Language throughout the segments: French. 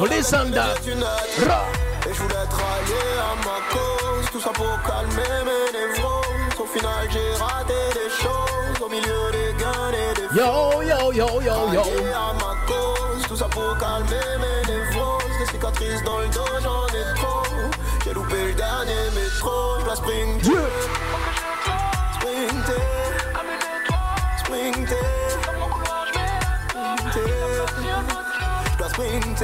listen that. Et je voulais être allié à ma cause, tout ça pour calmer mes névroses. Au final j'ai raté des choses, au milieu des gains et des yo, yo, yo, yo, yo. Allié à ma cause, tout ça pour calmer mes névroses. Des cicatrices dans le dos, j'en ai trop. J'ai loupé le dernier métro, je dois sprinter. Sprinter, sprinter, je dois sprinter.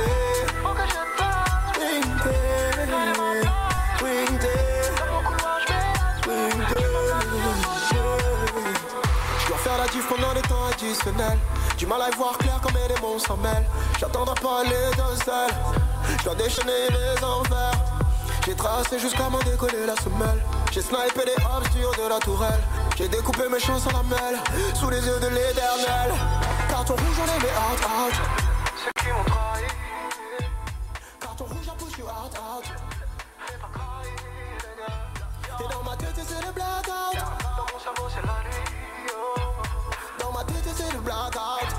Je dois faire la diff pendant des temps additionnels. Du mal à y voir clair comme des démons s'en mêlent. J'attendrai pas l'étincelle. Je dois déchaîner les envers. J'ai tracé jusqu'à m'en décoller la semelle. J'ai snipé des hops du haut de la tourelle. J'ai découpé mes chances en lamelles sous les yeux de l'éternel. Carton rouge on les met out. Ceux qui m'ont trahi. Carton rouge I push you out. J'ai pas trahi les gars. Et dans ma tête c'est le blackout. Dans mon cerveau c'est la nuit. Dans ma tête c'est le blackout.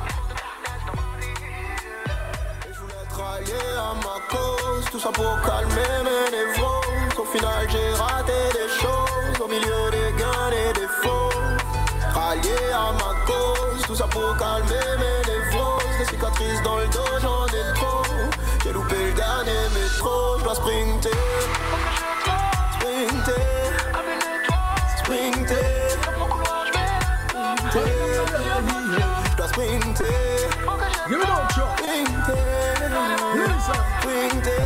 Et je voulais être allié à ma cause. Tout ça pour calmer mes névroses. Au final j'ai raté des choses. Au milieu des gains et des faux. Allié à ma cause. Tout ça pour calmer mes névroses. Des cicatrices dans le dos j'en ai trop. J'ai loupé le dernier métro. Je dois sprinter. Sprinter. Sprinter. Je dois sprinter. Give it up, Chuck. Sprinter. Sprinter.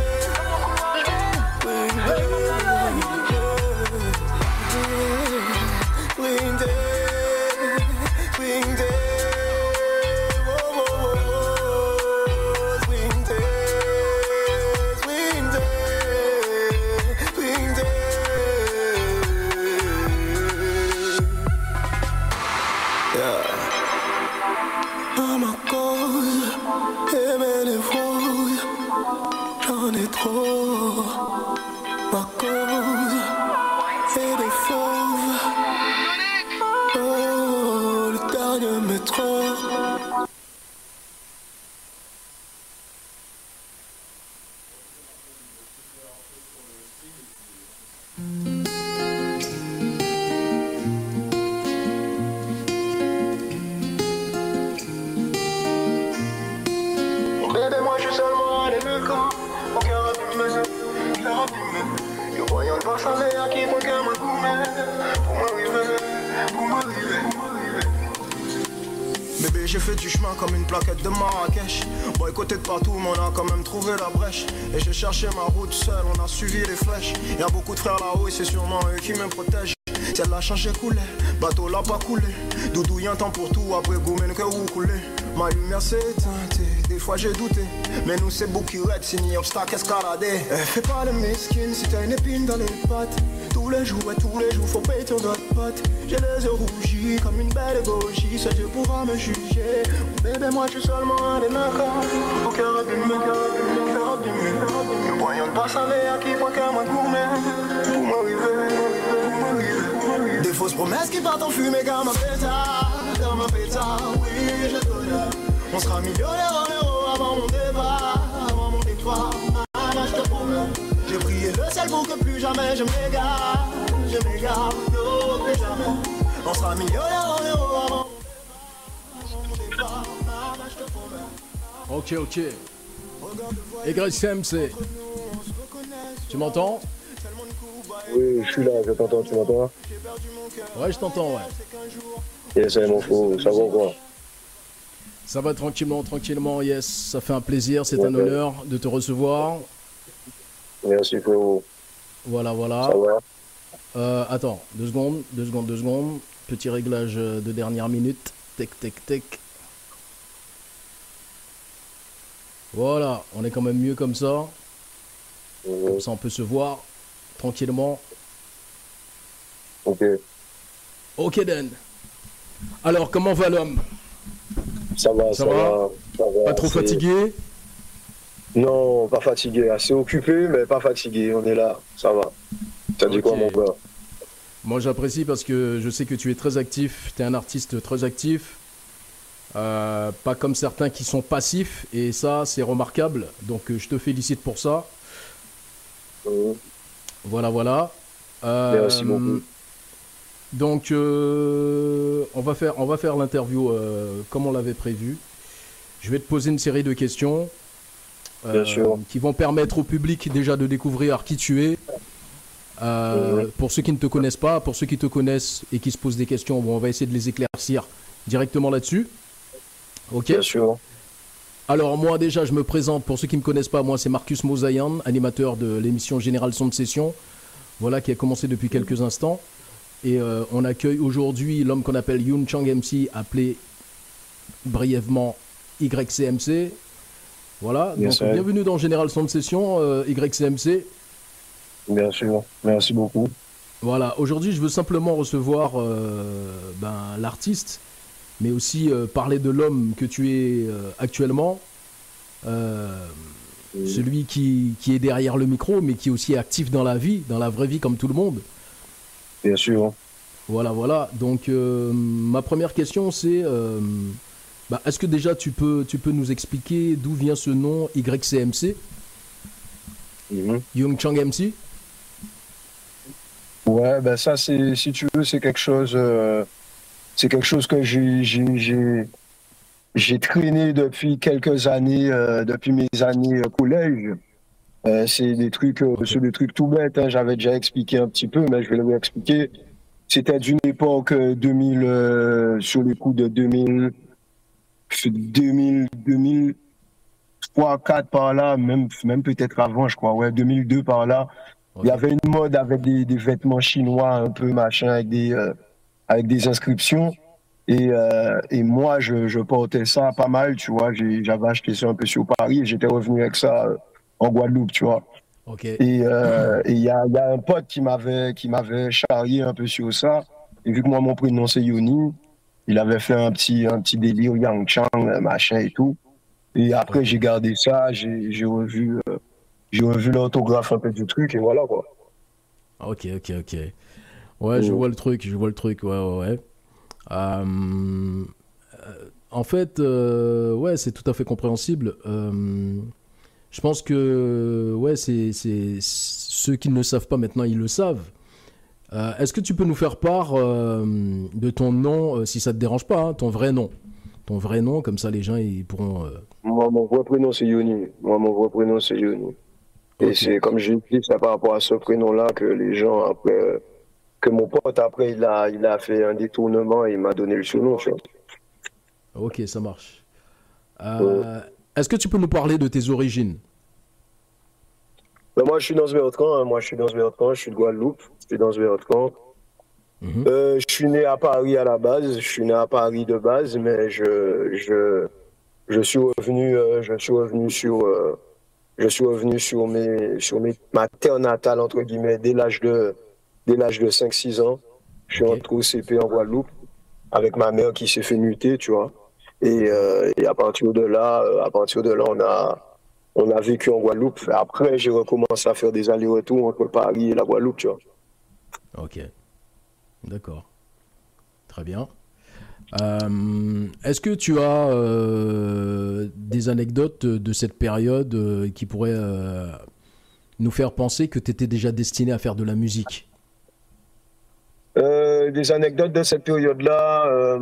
Ma cause est des fauves. Oh, le dernier métro. Bébé, moi je suis seulement allé le camp. Mon cœur abîmé. Yo voyant le boss aller à qui mon cœur me gourmet. Pour m'arriver. Bébé j'ai fait du chemin comme une plaquette de Marrakech. Boycotté de partout mais on a quand même trouvé la brèche. Et j'ai cherché ma route seul, on a suivi les flèches. Y'a beaucoup de frères là-haut et c'est sûrement eux qui me protègent. Ciel l'a changé coulé, bateau l'a pas coulé. Doudou y'a un temps pour tout, après goumène que vous coulez. Ma lumière s'est éteinte, des fois j'ai douté. Mais nous c'est bouc qui red, c'est ni obstacle escaladé. Fais pas le miskin si t'as une épine dans les pattes. Tous les jours, faut payer ton autre pote. J'ai les yeux rougis comme une belle goji. Seul Dieu pourra me juger. Bébé moi je suis seulement un des nacas. Au cœur abîmé. Le voyant de passe aller à qui moi cœur m'a gourmet. Pour m'arriver. Des fausses promesses qui partent en fumée comme un pétard. Oui je connais. On sera millionnaire en euros avant mon départ. Avant mon départ, maman je te promets. J'ai prié le ciel pour que plus jamais je m'égare. Non plus jamais. On sera millionnaire en euros avant mon départ. Maman je te promets. Ok. YCMC. Tu m'entends? Oui, je suis là, je t'entends, tu m'entends? Ouais, je t'entends, ouais. Yes, mon fou, ça va quoi? Ça va tranquillement, yes. Ça fait un plaisir, c'est un honneur de te recevoir. Merci, frérot. Voilà. Ça va? Attends, deux secondes. Petit réglage de dernière minute. Tech. Voilà, on est quand même mieux comme ça. Comme ça, on peut se voir tranquillement. Ok, Dan. Alors, comment va l'homme? Ça va. Pas trop fatigué? Non, pas fatigué. Assez occupé, mais pas fatigué. On est là, ça va. Ça dit quoi, mon gars? Moi, j'apprécie parce que je sais que tu es très actif. Tu es un artiste très actif. Pas comme certains qui sont passifs, et ça, c'est remarquable. Donc, je te félicite pour ça. Voilà, voilà. Merci beaucoup. Donc, on va faire l'interview comme on l'avait prévu. Je vais te poser une série de questions Bien sûr. qui vont permettre au public déjà de découvrir qui tu es. Pour ceux qui ne te connaissent pas, pour ceux qui te connaissent et qui se posent des questions, bon, on va essayer de les éclaircir directement là-dessus. Ok. Bien sûr. Alors moi déjà je me présente, pour ceux qui ne me connaissent pas, moi c'est Marcus Mozayan, animateur de l'émission Général Son de Session, voilà, qui a commencé depuis quelques instants. Et on accueille aujourd'hui l'homme qu'on appelle Yoon Chang MC, appelé brièvement YCMC. Voilà, Bien donc sûr. bienvenue dans Général Son de Session, YCMC. Bien sûr. Merci beaucoup. Voilà, aujourd'hui je veux simplement recevoir l'artiste, mais aussi parler de l'homme que tu es actuellement, celui qui est derrière le micro, mais qui est aussi actif dans la vie, dans la vraie vie comme tout le monde. Bien sûr. Voilà, voilà. Donc ma première question c'est, est-ce que déjà tu peux nous expliquer d'où vient ce nom YCMC, Yoon Chang MC? Ouais, ben ça, c'est, si tu veux, c'est quelque chose que j'ai traîné depuis quelques années, depuis mes années collège. C'est des trucs, c'est des trucs tout bêtes, hein. J'avais déjà expliqué un petit peu, mais je vais le réexpliquer. C'était d'une époque 2000, sur les coups de 2003, 4 par là, même peut-être avant, je crois, ouais, 2002 par là. Il y avait une mode avec des vêtements chinois un peu machin, avec des inscriptions. Et moi, je portais ça pas mal, tu vois. J'avais acheté ça un peu sur Paris et j'étais revenu avec ça en Guadeloupe, tu vois. Okay. Et il y a un pote qui m'avait charrié un peu sur ça. Et vu que moi, mon prénom, c'est Yoni, il avait fait un petit délire Yang Chang, machin et tout. Et après, j'ai gardé ça, j'ai revu l'orthographe un peu du truc et voilà, quoi. Ok. Ouais, je vois le truc, ouais. En fait, ouais, c'est tout à fait compréhensible. Je pense que, ouais, c'est ceux qui ne le savent pas maintenant, ils le savent. Est-ce que tu peux nous faire part de ton nom, si ça te dérange pas, hein, ton vrai nom? Ton vrai nom, comme ça les gens ils pourront... Moi, mon vrai prénom, c'est Yoni. Et c'est comme j'ai dit, c'est par rapport à ce prénom-là que les gens, après, que mon pote, après, il a fait un détournement et il m'a donné le surnom, tu vois. Ok, ça marche. Est-ce que tu peux nous parler de tes origines? Ben, moi, je suis dans ce Bertrand, hein. Je suis de Guadeloupe, je suis dans ce Bertrand. Je suis né à Paris à la base, je suis né à Paris de base, mais je suis revenu sur ma terre natale, entre guillemets, dès l'âge de 5-6 ans. Je suis entré au CP en Guadeloupe avec ma mère qui s'est fait muter, tu vois. Et à partir de là, on a vécu en Guadeloupe. Après, j'ai recommencé à faire des allers-retours entre Paris et la Guadeloupe, tu vois. Ok. D'accord. Très bien. Est-ce que tu as des anecdotes de cette période qui pourraient nous faire penser que tu étais déjà destiné à faire de la musique? Des anecdotes de cette période-là,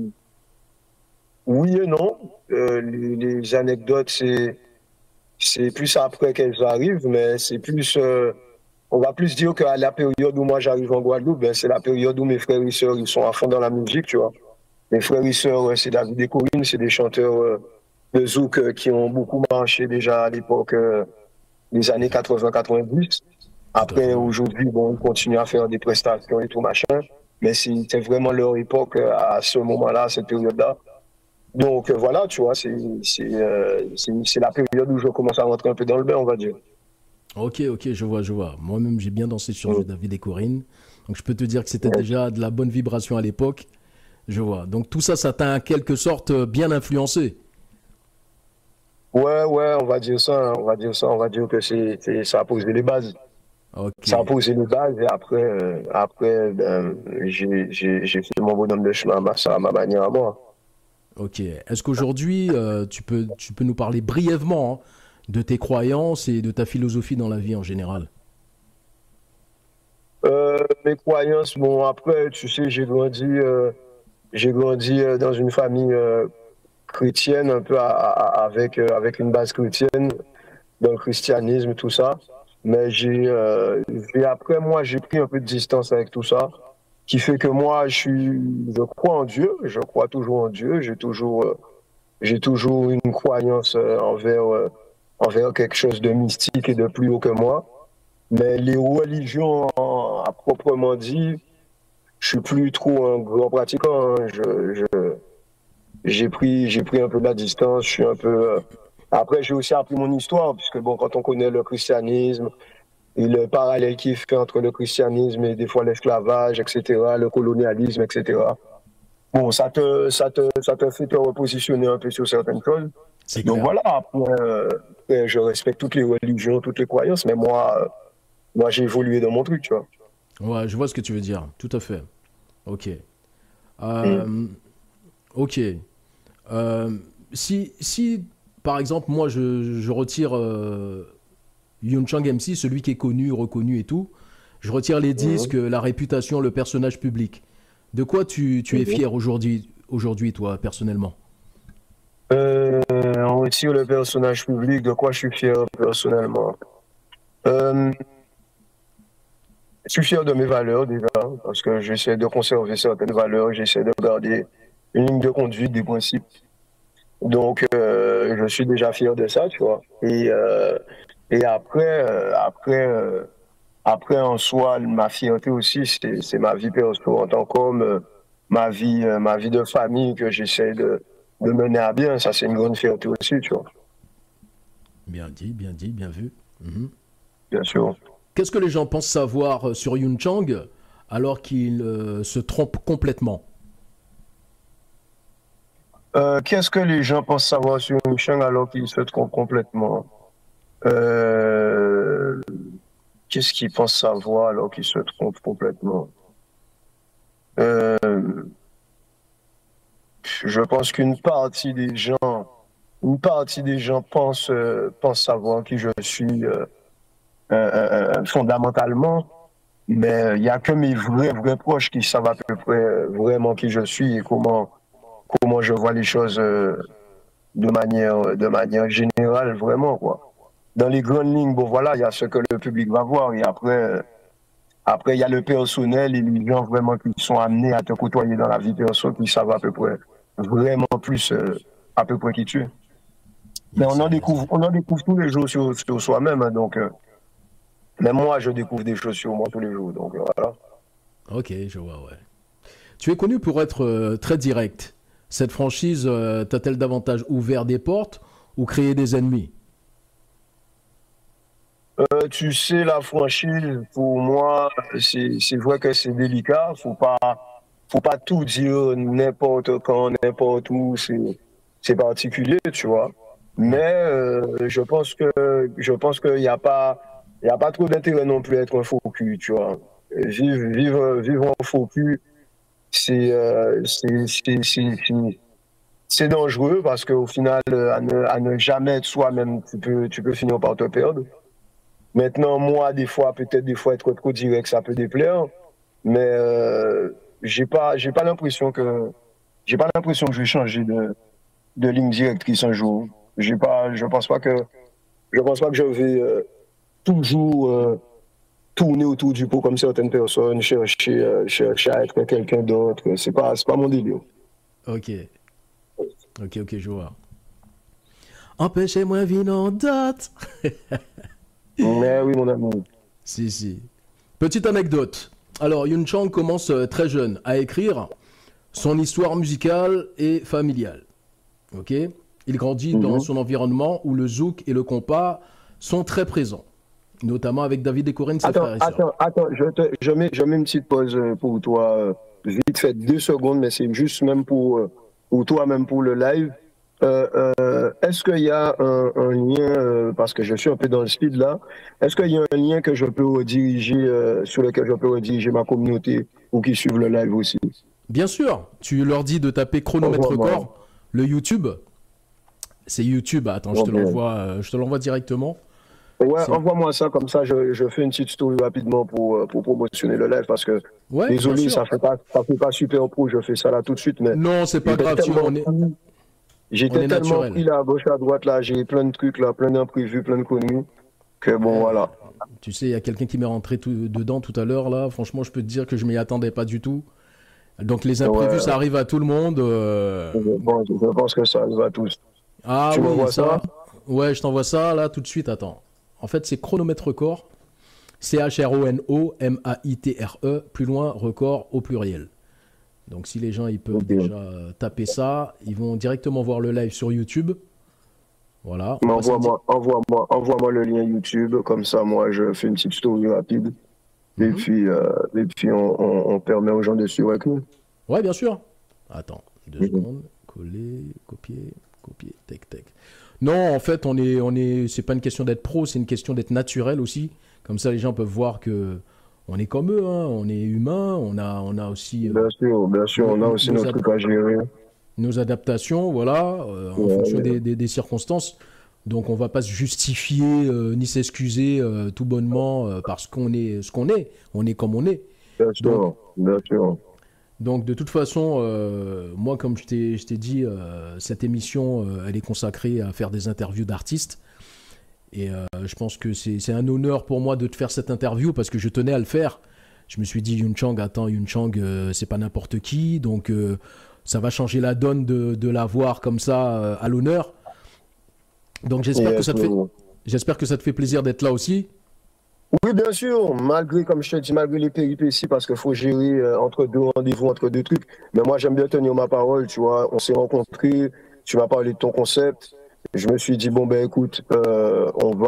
oui et non. Les anecdotes, c'est plus après qu'elles arrivent, mais c'est plus... on va plus dire qu'à la période où moi j'arrive en Guadeloupe, ben, c'est la période où mes frères et sœurs ils sont à fond dans la musique, tu vois. Mes frères et sœurs, c'est David et Corinne, c'est des chanteurs de zouk qui ont beaucoup marché déjà à l'époque des années 80-90. Après, aujourd'hui, bon, ils continuent à faire des prestations et tout machin, mais c'était vraiment leur époque à ce moment-là, à cette période-là. Donc voilà, tu vois, c'est la période où je commence à rentrer un peu dans le bain, on va dire. Ok, je vois. Moi-même, j'ai bien dansé sur David et Corinne. Donc, je peux te dire que c'était déjà de la bonne vibration à l'époque. Je vois. Donc, tout ça, ça t'a en quelque sorte bien influencé. Ouais, on va dire ça. On va dire que ça a posé les bases. Okay. Ça a posé les bases et après ben, j'ai fait mon bonhomme de chemin à ma manière à moi. Ok. Est-ce qu'aujourd'hui, tu peux nous parler brièvement hein, de tes croyances et de ta philosophie dans la vie en général? Mes croyances, bon, après, tu sais, j'ai grandi dans une famille chrétienne, un peu avec une base chrétienne, dans le christianisme, tout ça. Mais après, moi, j'ai pris un peu de distance avec tout ça, qui fait que moi, je crois en Dieu, je crois toujours en Dieu, j'ai toujours une croyance envers quelque chose de mystique et de plus haut que moi. Mais les religions à proprement dit, je suis plus trop un grand pratiquant, hein. J'ai pris un peu de la distance, je suis un peu. Après, j'ai aussi appris mon histoire, puisque bon, quand on connaît le christianisme et le parallèle qui est fait entre le christianisme et des fois l'esclavage, etc., le colonialisme, etc. Bon, ça te fait te repositionner un peu sur certaines choses. C'est Donc clair. voilà, après, je respecte toutes les religions, toutes les croyances, mais moi j'ai évolué dans mon truc, tu vois. Ouais, je vois ce que tu veux dire. Tout à fait. Ok. Mm. Euh, ok. Euh, si, par exemple, moi, je retire Yoon Chang MC, celui qui est connu, reconnu et tout, je retire les disques, Mhm. la réputation, le personnage public. De quoi tu es Mhm. fier aujourd'hui, toi, personnellement? On retire le personnage public, de quoi je suis fier personnellement. Euh, je suis fier de mes valeurs déjà, parce que j'essaie de conserver certaines valeurs, j'essaie de garder une ligne de conduite, des principes. Donc, je suis déjà fier de ça, tu vois. Et après, en soi, ma fierté aussi, c'est ma vie perso en tant qu'homme, ma vie de famille que j'essaie de mener à bien. Ça, c'est une grande fierté aussi, tu vois, Bien dit, bien vu. Mhm. bien sûr. Qu'est-ce que les gens pensent savoir sur Yoon Chang alors qu'il se trompe complètement? Qu'est-ce que les gens pensent savoir sur une chaîne alors qu'ils se trompent complètement? Euh, Qu'est-ce qu'ils pensent savoir alors qu'ils se trompent complètement? Euh, je pense une partie des gens pensent savoir qui je suis fondamentalement, mais il y a que mes vrais proches qui savent à peu près vraiment qui je suis et comment je vois les choses de manière générale, vraiment, quoi. Dans les grandes lignes, bon, voilà, il y a ce que le public va voir et après, il y a le personnel et les gens vraiment qui sont amenés à te côtoyer dans la vie perso qui savent à peu près, vraiment plus à peu près qui tu es. Mais Yes, yes. on en découvre tous les jours sur soi-même, hein, donc même moi, je découvre des choses sur moi tous les jours, donc voilà. Ok, je vois, ouais. Tu es connu pour être très direct. Cette franchise t'a-t-elle davantage ouvert des portes ou créé des ennemis? Tu sais, la franchise, pour moi, c'est vrai que c'est délicat, faut pas tout dire n'importe quand, n'importe où, c'est particulier, tu vois. Ouais. Mais je pense qu'il n'y a il y a pas trop d'intérêt non plus à être un faux cul, tu vois. Vivre en faux cul, c'est dangereux parce qu'au final, à ne jamais être soi-même, tu peux finir par te perdre. Maintenant, moi, peut-être des fois, être trop direct, ça peut déplaire, mais j'ai pas j'ai pas l'impression que je vais changer de ligne directrice un jour. Je pense pas que je vais toujours tourner autour du pot comme certaines personnes, chercher à être quelqu'un d'autre. C'est pas mon délire. Ok, ok, je vois. Empêchez-moi vivre en dot. Mais oui, mon ami. Si, si. Petite anecdote. Alors, Yun Chang commence très jeune à écrire son histoire musicale et familiale. Ok. Il grandit dans Mhm. son environnement où le zouk et le compas sont très présents, notamment avec David et Corinne, ses frères et sœurs. Je mets une petite pause pour toi, vite fait, 2 secondes, mais c'est juste même pour toi, même pour le live. Est-ce qu'il y a un lien, parce que je suis un peu dans le speed là, est-ce qu'il y a un lien que je peux rediriger, sur lequel je peux rediriger ma communauté ou qui suivent le live aussi? Bien sûr, tu leur dis de taper chronomètre Envoie-moi. record, le YouTube. C'est YouTube. Attends, je te l'envoie directement. Ouais, envoie-moi ça, comme ça je fais une petite story rapidement pour promotionner le live, parce que Ouais, désolé, ça fait pas super pro, je fais ça là tout de suite, mais non, c'est pas grave, j'étais tellement pris là à gauche à droite, là, j'ai plein de trucs là, plein d'imprévus, plein de conneries, que bon voilà. Tu sais, il y a quelqu'un qui m'est rentré dedans tout à l'heure là, franchement je peux te dire que je m'y attendais pas du tout. Donc les imprévus ça arrive à tout le monde. Je pense que ça arrive à tous. Ah tu oui, m'envoies ça? Ouais, je t'envoie ça là tout de suite, attends. En fait, c'est Chronomètre Record, CHRONOMAITRE, plus loin, record au pluriel. Donc si les gens ils peuvent déjà taper ça, ils vont directement voir le live sur YouTube. Voilà. Envoie-moi le lien YouTube, comme ça moi je fais une petite story rapide. Et puis on permet aux gens de suivre avec nous. Ouais, bien sûr. Attends, 2 secondes. Coller, copier, tac. Non, en fait, c'est pas une question d'être pro, c'est une question d'être naturel aussi. Comme ça, les gens peuvent voir que on est comme eux, hein, on est humain, on a aussi. Bien sûr, on a aussi notre truc à gérer. Nos adaptations, voilà, en fonction des circonstances. Donc, on va pas se justifier ni s'excuser tout bonnement parce qu'on est ce qu'on est. On est comme on est. Bien sûr. Donc de toute façon, moi comme je t'ai dit, cette émission, elle est consacrée à faire des interviews d'artistes. Et je pense que c'est un honneur pour moi de te faire cette interview parce que je tenais à le faire. Je me suis dit, Youn Chang, c'est pas n'importe qui. Donc ça va changer la donne de la voir comme ça à l'honneur. Donc j'espère que ça te fait plaisir d'être là aussi. Oui, bien sûr, comme je te dis, malgré les péripéties, parce qu'il faut gérer entre 2 rendez-vous, entre 2 trucs. Mais moi, j'aime bien tenir ma parole, tu vois. On s'est rencontrés, tu m'as parlé de ton concept. Je me suis dit, bon, ben écoute, on va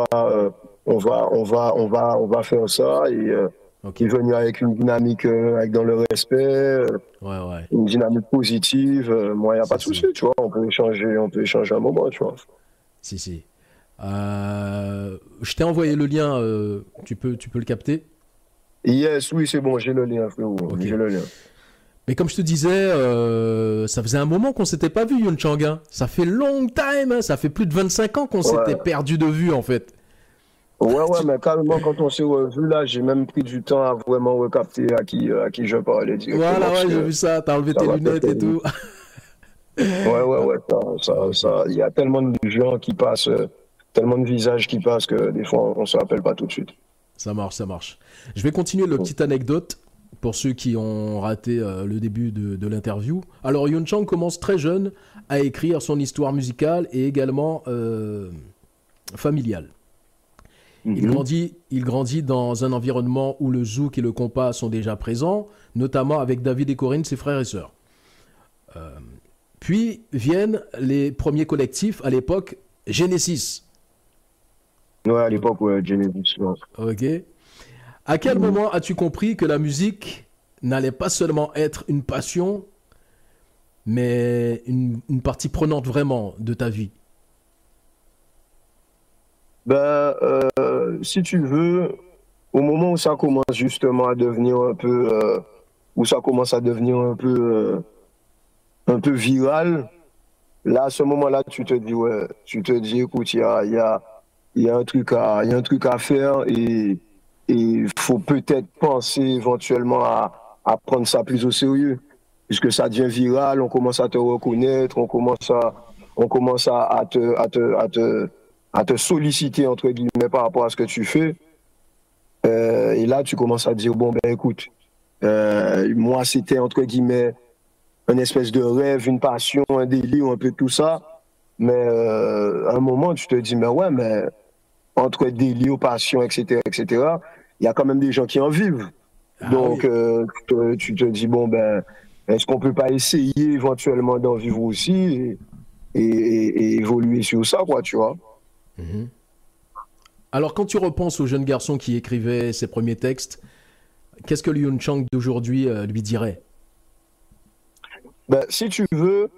faire ça. Et il est venu avec une dynamique, dans le respect, une dynamique positive. Moi, il n'y a pas de souci, tu vois. On peut échanger un moment, tu vois. Si. Je t'ai envoyé le lien, tu peux le capter? Yes, oui, c'est bon, j'ai le lien, frérot. Okay. J'ai le lien. Mais comme je te disais, ça faisait un moment qu'on s'était pas vu, Youn Chang. Hein. Ça fait long time, hein. Ça fait plus de 25 ans qu'on s'était perdu de vue, en fait. Ouais, mais carrément, quand on s'est revu, là, j'ai même pris du temps à vraiment recapter à qui je parlais. Voilà, j'ai vu ça, t'as enlevé tes lunettes et tout. Ouais, ça, il y a tellement de gens qui passent... tellement de visages qui passent que des fois on se rappelle pas tout de suite. Ça marche. Je vais continuer la petite anecdote pour ceux qui ont raté le début de l'interview. Alors Youn Chang commence très jeune à écrire son histoire musicale et également familiale. Il grandit dans un environnement où le zouk et le compas sont déjà présents, notamment avec David et Corinne, ses frères et sœurs. Puis viennent les premiers collectifs à l'époque, Genesis. Ouais, à l'époque, Genesis. Ok. À quel moment as-tu compris que la musique n'allait pas seulement être une passion, mais une partie prenante vraiment de ta vie? Si tu veux, au moment où ça commence justement à devenir un peu, un peu viral, là, à ce moment-là, tu te dis, écoute, il y a un truc à faire et il faut peut-être penser éventuellement à prendre ça plus au sérieux. Puisque ça devient viral, on commence à te reconnaître, on commence à te solliciter, entre guillemets, par rapport à ce que tu fais. Et là, tu commences à dire, bon, ben écoute, moi, c'était, entre guillemets, une espèce de rêve, une passion, un délire, un peu tout ça. Mais à un moment, tu te dis, mais ouais, mais entre délire, passion, etc., il y a quand même des gens qui en vivent. Donc, tu te dis, bon, ben, est-ce qu'on peut pas essayer éventuellement d'en vivre aussi et évoluer sur ça, quoi, tu vois? Alors, quand tu repenses au jeune garçon qui écrivait ses premiers textes, qu'est-ce que le Youn Chang d'aujourd'hui lui dirait? Ben, si tu veux,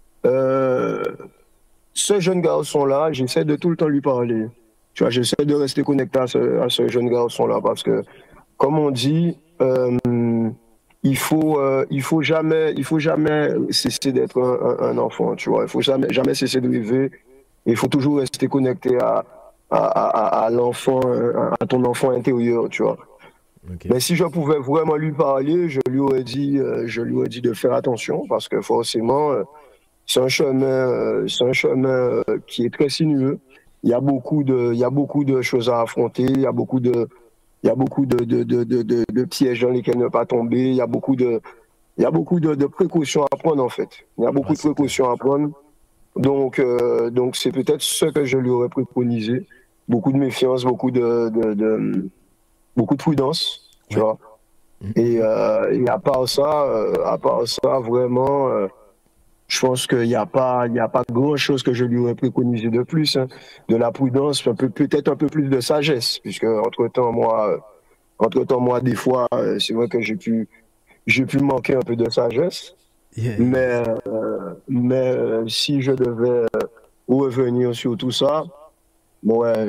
ce jeune garçon-là, j'essaie de tout le temps lui parler. Tu vois, j'essaie de rester connecté à ce jeune garçon-là parce que, comme on dit, il il faut jamais cesser d'être un enfant, tu vois. Il faut jamais cesser de rêver. Il faut toujours rester connecté à l'enfant, à ton enfant intérieur, tu vois. Ok. Mais si je pouvais vraiment lui parler, je lui aurais dit de faire attention parce que forcément, c'est un chemin qui est très sinueux. Il y a beaucoup de choses à affronter. Il y a beaucoup de pièges dans lesquels ne pas tomber. Il y a beaucoup de précautions à prendre en fait. Il y a beaucoup Ouais, de c'est clair. précautions à prendre. Donc c'est peut-être ce que je lui aurais préconisé. Beaucoup de méfiance, beaucoup de prudence, tu Ouais. vois. Et à part ça, vraiment, je pense qu'il n'y a pas grand-chose que je lui aurais préconisé de plus, hein. De la prudence, peut-être un peu plus de sagesse, puisque entre-temps, moi, des fois, c'est vrai que j'ai pu manquer un peu de sagesse. Yeah, yeah. Mais si je devais revenir sur tout ça, ouais,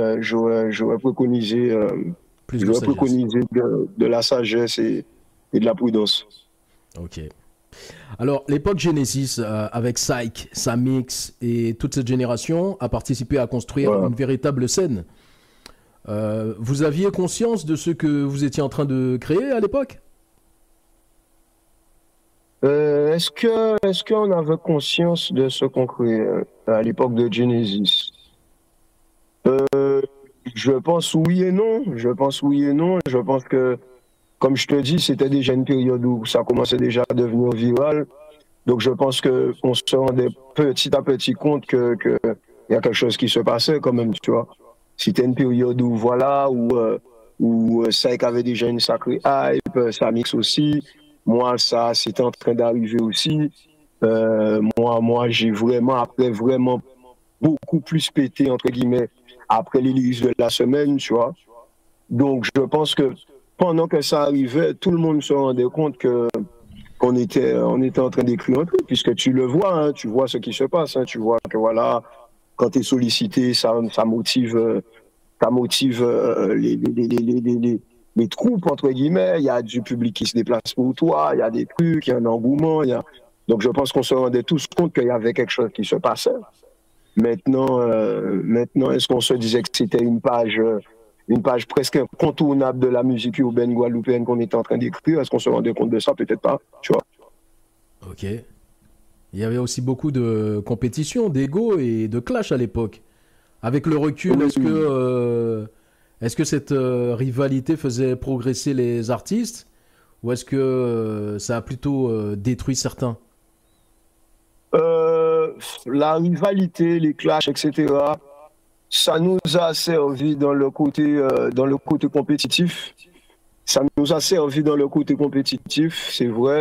Plus de j'aurais sagesse. préconisé de la sagesse et de la prudence. Ok. Alors, l'époque Genesis, avec Psych, Samix et toute cette génération, a participé à construire Voilà. une véritable scène. Vous aviez conscience de ce que vous étiez en train de créer à l'époque? Est-ce qu'on avait conscience de ce qu'on créait à l'époque de Genesis? Euh, je pense oui et non. Je pense oui et non. Je pense que, comme je te dis, c'était déjà une période où ça commençait déjà à devenir viral. Donc je pense que on se rendait petit à petit compte que il y a quelque chose qui se passait quand même, tu vois. C'était une période où voilà où Saïk avait déjà une sacrée hype, Samix aussi. Moi ça c'était en train d'arriver aussi. Moi j'ai vraiment après vraiment beaucoup plus pété entre guillemets après les lyrics de la semaine, tu vois. Donc je pense que pendant que ça arrivait, tout le monde se rendait compte que on était en train d'écrire un truc, puisque tu le vois, hein, tu vois ce qui se passe, hein, tu vois que voilà, quand tu es sollicité, ça motive les troupes, entre guillemets, il y a du public qui se déplace pour toi, il y a des trucs, il y a un engouement, il y a... Donc je pense qu'on se rendait tous compte qu'il y avait quelque chose qui se passait. Maintenant, est-ce qu'on se disait que c'était une page presque incontournable de la musique urbaine guadeloupéenne qu'on était en train d'écrire? Est-ce qu'on se rendait compte de ça? Peut-être pas, tu vois. Ok. Il y avait aussi beaucoup de compétition, d'ego et de clash à l'époque. Avec le recul, Oui. est-ce que cette rivalité faisait progresser les artistes ou est-ce que ça a plutôt détruit certains? Euh, la rivalité, les clashs, etc., ça nous a servi dans le côté compétitif. Ça nous a servi dans le côté compétitif, c'est vrai,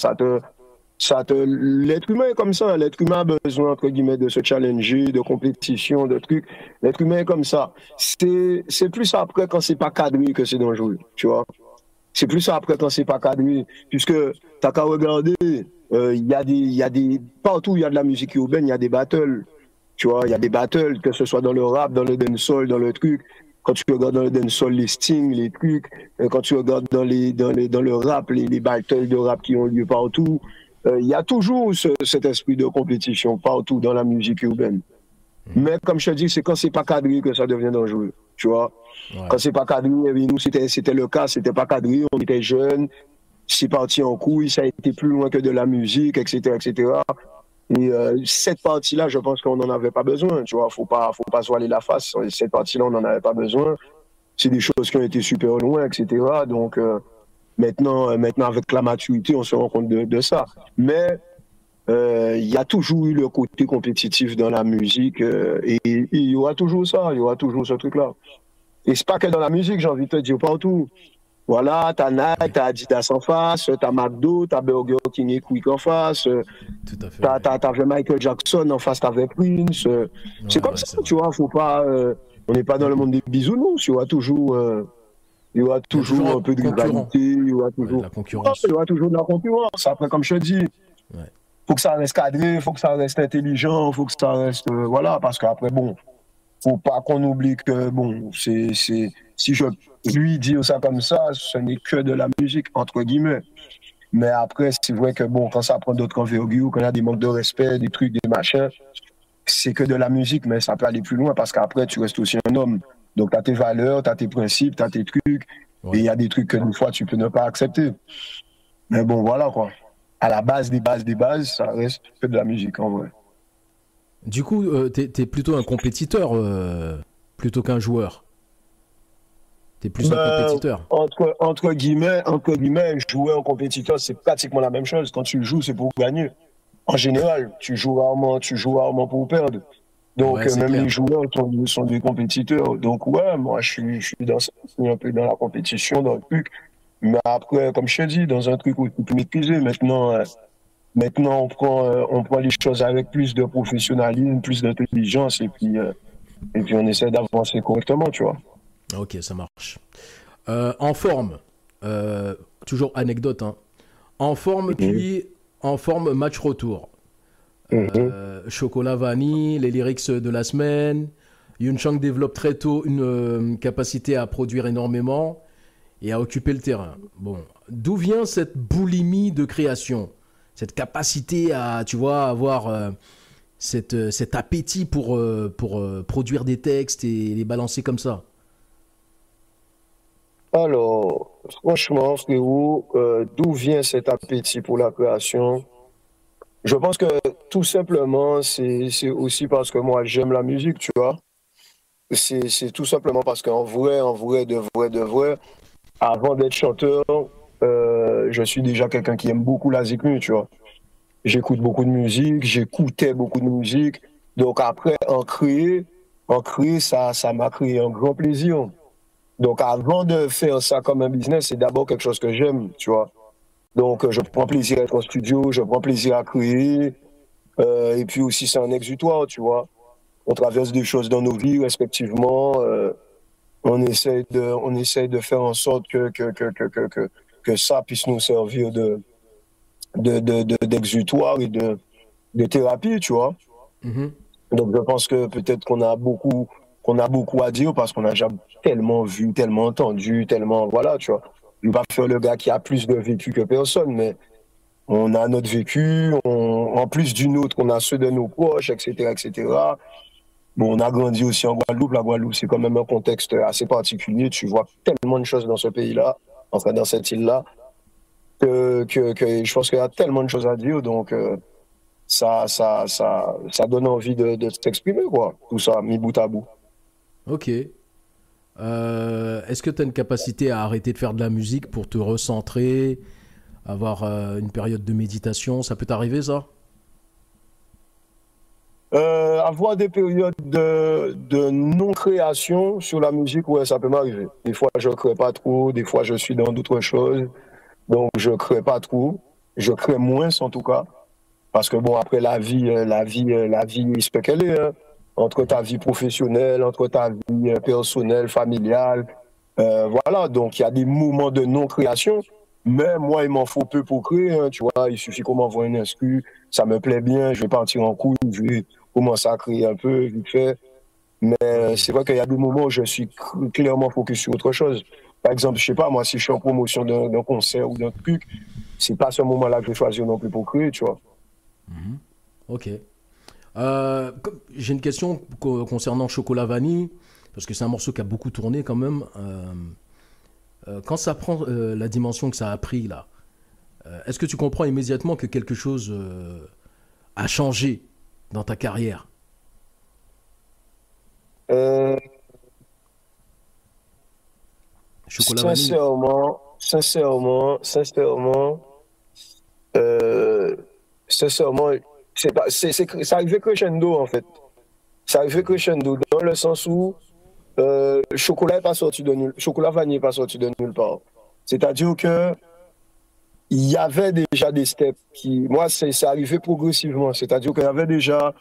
l'être humain est comme ça, l'être humain a besoin, entre guillemets, de se challenger, de compétition, de trucs. L'être humain est comme ça. C'est plus après quand c'est pas cadré que c'est dangereux, tu vois. C'est plus après quand c'est pas cadré, puisque t'as qu'à regarder, il y a des, partout où il y a de la musique urbaine, il y a des battles, tu vois, il y a des battles, que ce soit dans le rap, dans le dancehall, dans le truc. Quand tu regardes dans le dancehall, les stings, les trucs, quand tu regardes dans le rap, les battles de rap qui ont lieu partout, il y a toujours cet esprit de compétition partout dans la musique urbaine. Mais comme je te dis, c'est quand c'est pas cadré que ça devient dangereux, tu vois. Ouais. Quand c'est pas cadré, eh bien, nous c'était le cas, c'était pas cadré, on était jeunes, c'est parti en couille, ça a été plus loin que de la musique, etc., etc. Et cette partie-là, je pense qu'on n'en avait pas besoin, tu vois. Faut pas se voiler la face. Cette partie-là, on n'en avait pas besoin. C'est des choses qui ont été super loin, etc. Donc maintenant, avec la maturité, on se rend compte de ça. Mais il y a toujours eu le côté compétitif dans la musique et il y aura toujours ça, il y aura toujours ce truc-là. Et c'est pas que dans la musique, j'ai envie de te dire partout. Voilà, t'as Nike, t'as Adidas en face, t'as McDo, t'as Burger King et Quick en face, Tout à fait, ouais. t'avais Michael Jackson en face, t'avais Prince. C'est Ouais, comme ouais, ça, c'est vrai. tu vois, faut pas, on n'est pas dans le monde des bisounours, il y aura Il y a toujours toujours un un peu de concurrent. rivalité, Ouais, la il concurrence. y aura toujours de la concurrence. Après, comme je te dis, Ouais. faut que ça reste cadré, faut que ça reste intelligent, faut que ça reste, voilà, parce qu'après, bon, faut pas qu'on oublie que, bon, si je lui dis ça comme ça, ce n'est que de la musique, entre guillemets. Mais après, c'est vrai que bon, quand ça prend d'autres envergures, quand il y a des manques de respect, des trucs, des machins, c'est que de la musique, mais ça peut aller plus loin parce qu'après, tu restes aussi un homme. Donc, tu as tes valeurs, tu as tes principes, tu as tes trucs. Ouais. Et il y a des trucs que des fois, tu peux ne pas accepter. Mais bon, voilà quoi. À la base des bases, ça reste que de la musique en vrai. Du coup, t'es plutôt un compétiteur plutôt qu'un joueur. T'es plus un Ben, compétiteur. entre guillemets, jouer en compétiteur, c'est pratiquement la même chose. Quand tu joues, c'est pour gagner. En général, tu joues rarement pour perdre. Donc, Ouais, c'est même clair. les joueurs sont des compétiteurs. Donc, ouais, moi, je suis dans ça, je suis un peu dans la compétition, dans le truc. Mais après, comme je te dis, dans un truc où tu peux maîtriser. Maintenant, on prend les choses avec plus de professionnalisme, plus d'intelligence, et puis on essaie d'avancer correctement, tu vois. Ok, ça marche. En forme, euh, toujours anecdote, hein. En forme, Mhm. puis en forme match retour. Mhm. Chocolat vanille, les lyrics de la semaine. Yun Chang développe très tôt une capacité à produire énormément et à occuper le terrain. Bon, d'où vient cette boulimie de création? Cette capacité à, tu vois, avoir cet appétit pour produire des textes et les balancer comme ça. Alors, franchement, frérot, d'où vient cet appétit pour la création? Je pense que tout simplement, c'est aussi parce que moi, j'aime la musique, tu vois. C'est tout simplement parce de vrai, avant d'être chanteur, je suis déjà quelqu'un qui aime beaucoup la zik nu, tu vois. J'écoute beaucoup de musique, j'écoutais beaucoup de musique. Donc après, en créer, ça m'a créé un grand plaisir. Donc avant de faire ça comme un business, c'est d'abord quelque chose que j'aime, tu vois. Donc je prends plaisir à être en studio, je prends plaisir à créer. Et puis aussi, c'est un exutoire, tu vois. On traverse des choses dans nos vies, respectivement. On essaie de faire en sorte que ça puisse nous servir d'exutoire et de thérapie, tu vois. Mhm. Donc, je pense que peut-être qu'on a beaucoup à dire parce qu'on a déjà tellement vu, tellement entendu, tellement, voilà, tu vois. Je ne vais pas faire le gars qui a plus de vécu que personne, mais on a notre vécu, en plus du nôtre, on a ceux de nos proches, etc., etc. Bon, on a grandi aussi en Guadeloupe. La Guadeloupe, c'est quand même un contexte assez particulier. Tu vois tellement de choses dans ce pays-là, enfin dans cette île-là, que je pense qu'il y a tellement de choses à dire. Donc, ça donne envie de s'exprimer, quoi. Tout ça, mis bout à bout. Ok. Est-ce que tu as une capacité à arrêter de faire de la musique pour te recentrer, avoir une période de méditation? Ça peut t'arriver, ça? Avoir des périodes de non-création sur la musique, ouais, ça peut m'arriver. Des fois, je ne crée pas trop, des fois, je suis dans d'autres choses. Donc, je ne crée pas trop. Je crée moins, en tout cas. Parce que bon, après la vie, il se peut qu'elle est, hein. Entre ta vie professionnelle, entre ta vie personnelle, familiale, voilà. Donc, il y a des moments de non-création. Mais moi, il m'en faut peu pour créer, hein, tu vois. Il suffit qu'on m'envoie une instru, ça me plaît bien, je vais partir en couille, je vais commencer à créer un peu, vite fait. Mais Ok. c'est vrai qu'il y a des moments où je suis clairement focus sur autre chose. Par exemple, je sais pas, moi, si je suis en promotion d'un concert ou d'un truc, c'est pas ce moment-là que je vais choisir non plus pour créer, tu vois. Mhm. Ok. J'ai une question concernant Chocolat Vanille, parce que c'est un morceau qui a beaucoup tourné quand même. Quand ça prend la dimension que ça a pris là, est-ce que tu comprends immédiatement que quelque chose a changé dans ta carrière? Euh, Chocolat Vanille. Sincèrement, euh, sincèrement, ça arrivait crescendo en fait. Ça arrivait crescendo dans le sens où chocolat est pas sorti de nulle, chocolat vanille est pas sorti de nulle part. C'est-à-dire que il y avait déjà des steps qui, moi, c'est arrivé progressivement. C'est-à-dire qu'il y avait déjà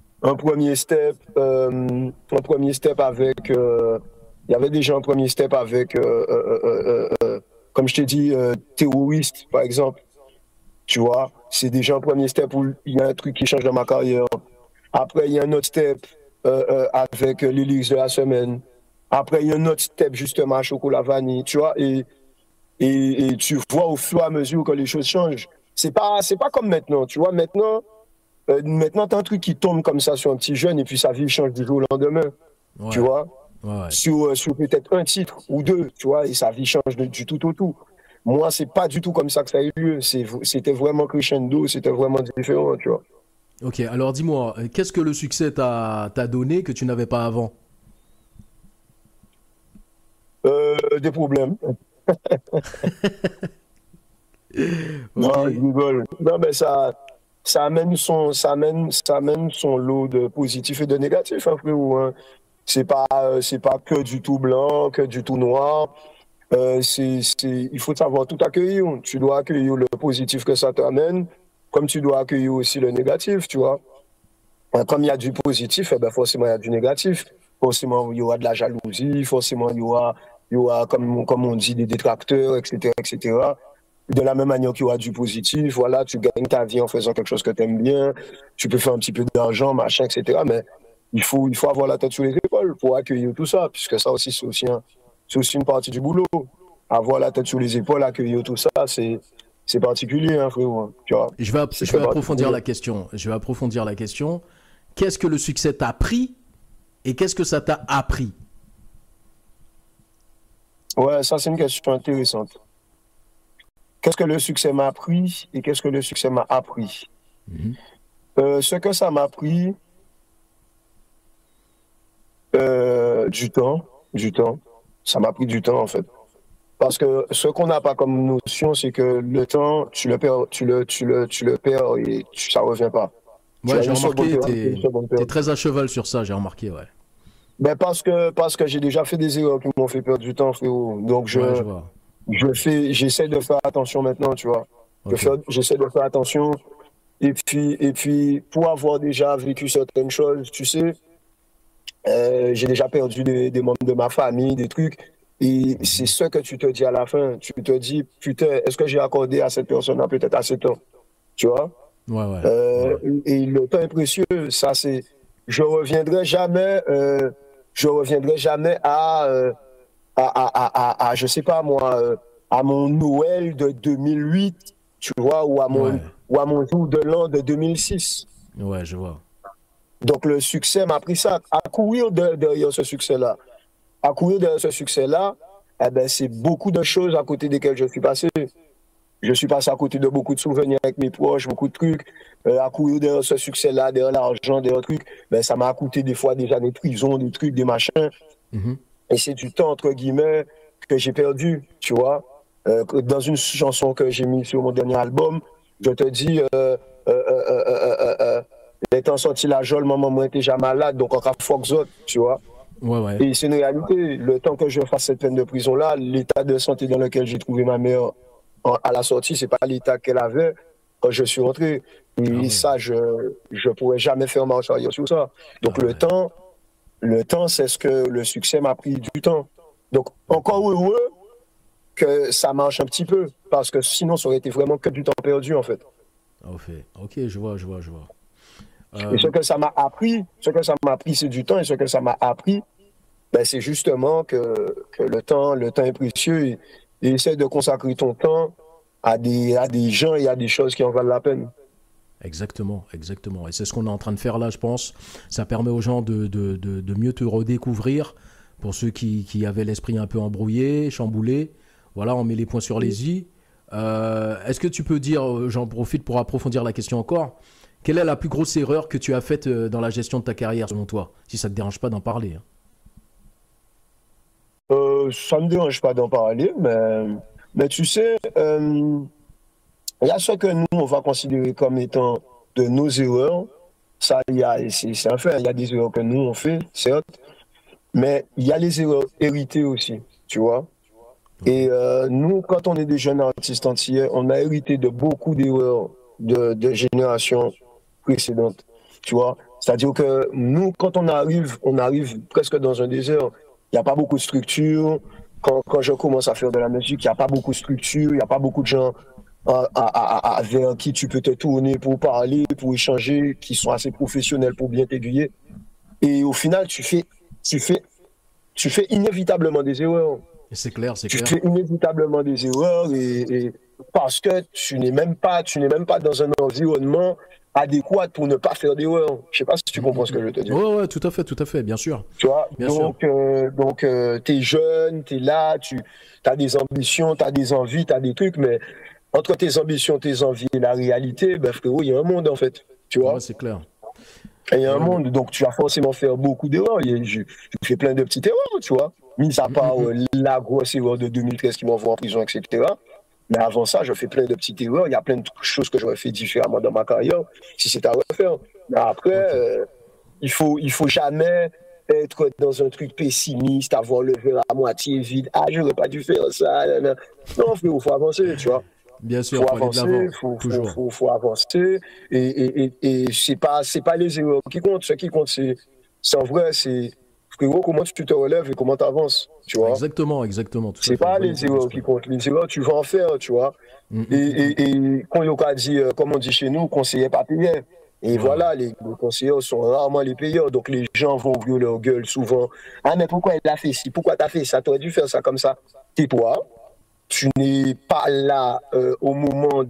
un premier step avec, il y avait déjà un premier step avec, comme je t'ai dit, terroriste, par exemple. Tu vois, c'est déjà un premier step où il y a un truc qui change dans ma carrière. Après, il y a un autre step avec l'Élise de la semaine. Après, il y a un autre step justement à chocolat vanille, tu vois. et tu vois au fur et à mesure que les choses changent. C'est pas comme maintenant, tu vois. Maintenant, t'as un truc qui tombe comme ça sur un petit jeune et puis sa vie change du jour au lendemain, tu Ouais, vois. ouais. Sur peut-être un titre ou deux, tu vois, et sa vie change du tout au tout. Moi, c'est pas du tout comme ça que ça a eu lieu. C'était vraiment crescendo, c'était vraiment différent, tu vois. Ok, alors dis-moi, qu'est-ce que le succès t'a donné que tu n'avais pas avant? Des problèmes. Non, Ok, je rigole. Non, mais ça amène son lot de positifs et de négatifs, hein, frérot, hein. C'est pas que du tout blanc, que du tout noir. Il faut savoir tout accueillir. Tu dois accueillir le positif que ça t'amène, comme tu dois accueillir aussi le négatif, tu vois. Comme il y a du positif, eh ben forcément il y a du négatif. Forcément, il y aura de la jalousie, forcément, il y aura comme on dit, des détracteurs, etc., etc. De la même manière qu'il y aura du positif, voilà, tu gagnes ta vie en faisant quelque chose que tu aimes bien, tu peux faire un petit peu d'argent, machin, etc. Mais il faut avoir la tête sur les épaules pour accueillir tout ça, puisque ça aussi, c'est aussi une partie du boulot. Avoir la tête sur les épaules, accueillir tout ça, c'est particulier, hein, frérot, hein, tu vois. C'est Je fait vais partie du approfondir boulot. la question. Je vais approfondir la question. Qu'est-ce que le succès t'a pris et qu'est-ce que ça t'a appris? Ouais, ça, c'est une question intéressante. Qu'est-ce que le succès m'a appris et qu'est-ce que le succès m'a appris? Mhm. Ce que ça m'a appris, du temps, du temps. Ça m'a pris du temps, en fait. Parce que ce qu'on n'a pas comme notion, c'est que le temps, tu le perds, tu le perds et ça revient pas. Tu Ouais, as j'ai une seconde remarqué, perdue, une seconde t'es perdue. très à cheval sur ça, j'ai remarqué, ouais. Ben parce que j'ai déjà fait des erreurs qui m'ont fait perdre du temps, frérot. Donc Ouais, je vois. j'essaie de faire attention maintenant, tu vois. Ok. J'essaie de faire attention. Et puis, pour avoir déjà vécu certaines choses, tu sais, j'ai déjà perdu des membres de ma famille, des trucs. Et c'est Mhm. ce que tu te dis à la fin. Tu te dis, putain, est-ce que j'ai accordé à cette personne-là peut-être assez de temps? Tu vois? Ouais, ouais, Euh, ouais. et le temps est précieux. Ça, c'est. Je reviendrai jamais. Je reviendrai jamais je sais pas moi, à mon Noël de 2008, tu vois, Ouais, ou à mon jour de l'an de 2006. ouais, je vois. Donc le succès m'a pris ça, à courir derrière ce succès-là. À courir derrière ce succès-là, eh ben, c'est beaucoup de choses à côté desquelles je suis passé. Je suis passé à côté de beaucoup de souvenirs avec mes proches, beaucoup de trucs. À courir derrière ce succès-là, derrière l'argent, derrière trucs, ben, ça m'a coûté des fois des années de prison, des trucs, des machins. Mhm. Et c'est du temps, entre guillemets, que j'ai perdu, tu vois. Dans une chanson que j'ai mise sur mon dernier album, je te dis, les temps sortis la jolle, maman, moi, j'étais déjà malade, donc encore fuck zot, tu vois. Ouais, ouais. Et c'est une réalité. Le temps que je fasse cette peine de prison-là, l'état de santé dans lequel j'ai trouvé ma mère à la sortie, c'est pas l'état qu'elle avait quand je suis rentré. Ah Et ouais. ça, je pourrais jamais faire marche arrière sur ça. Donc Ah ouais. le temps, c'est ce que le succès m'a pris du temps. Donc encore heureux que ça marche un petit peu, parce que sinon ça aurait été vraiment que du temps perdu en fait. Ah, fait. Ok, je vois, je vois, je vois. Et ce Euh, que ça m'a appris, c'est du temps, et ce que ça m'a appris, ben, c'est justement que le temps est précieux et essaie de consacrer ton temps à des gens et à des choses qui en valent la peine. Exactement, exactement. Et c'est ce qu'on est en train de faire là, je pense. Ça permet aux gens de mieux te redécouvrir. Pour ceux qui avaient l'esprit un peu embrouillé, chamboulé. Voilà, on met les points sur les i. Est-ce que tu peux dire, j'en profite pour approfondir la question encore, quelle est la plus grosse erreur que tu as faite dans la gestion de ta carrière selon toi? Si ça ne te dérange pas d'en parler, hein. Ça ne me dérange pas d'en parler, mais tu sais, il y a ce que nous, on va considérer comme étant de nos erreurs. Ça, c'est un fait, il y a des erreurs que nous, on fait, certes, mais il y a les erreurs héritées aussi, tu vois. Ok. Et nous, quand on est des jeunes artistes entiers, on a hérité de beaucoup d'erreurs de générations précédentes, tu vois. C'est-à-dire que nous, quand on arrive presque dans un désert. Il n'y a pas beaucoup de structure. Quand je commence à faire de la musique, il n'y a pas beaucoup de structure, il n'y a pas beaucoup de gens vers qui tu peux te tourner pour parler, pour échanger, qui sont assez professionnels pour bien t'aiguiller. Et au final, tu fais inévitablement des erreurs. C'est clair, c'est Tu clair. fais inévitablement des erreurs et parce que tu n'es même pas dans un environnement adéquat pour ne pas faire d'erreurs. Je sais pas si tu comprends ce que je veux te dire. Ouais, ouais, tout à fait, bien sûr. Tu vois, Bien sûr. donc tu es jeune, tu es là, tu as des ambitions, tu as des envies, tu as des trucs, mais entre tes ambitions, tes envies et la réalité, ben frérot, il y a un monde en fait. Tu Ouais, vois, c'est clair. il y a un Ouais, monde, donc tu vas forcément faire beaucoup d'erreurs. Je fais plein de petites erreurs, tu vois, mis à part la grosse erreur de 2013 qui m'envoie en prison, etc. Mais avant ça, je fais plein de petites erreurs. Il y a plein de choses que j'aurais fait différemment dans ma carrière si c'était à refaire. Mais après, ok. il faut jamais être dans un truc pessimiste, avoir le verre à moitié vide. Ah, j'aurais pas dû faire ça. Nan, nan. Non, il faut avancer, tu vois. Bien Il sûr, faut faut aller de avancer, l'avant, toujours. faut avancer. Et c'est pas les erreurs qui comptent. Ce qui compte, c'est en vrai, c'est frérot, comment tu te relèves et comment tu avances, tu vois. Exactement, exactement, tout à C'est fait. pas Bon les état erreurs qui d'esprit. comptent. Les erreurs, tu vas en faire, tu vois. Et quand il a dit, comme on dit chez nous, conseiller pas payé. Et Ouais, ouais. voilà, les conseillers sont rarement les payeurs. Donc les gens vont ouvrir leur gueule souvent. Ah, mais pourquoi il a fait ci? Pourquoi tu as fait ça? Tu aurais dû faire ça comme ça. Tais-toi. Tu n'es pas là au moment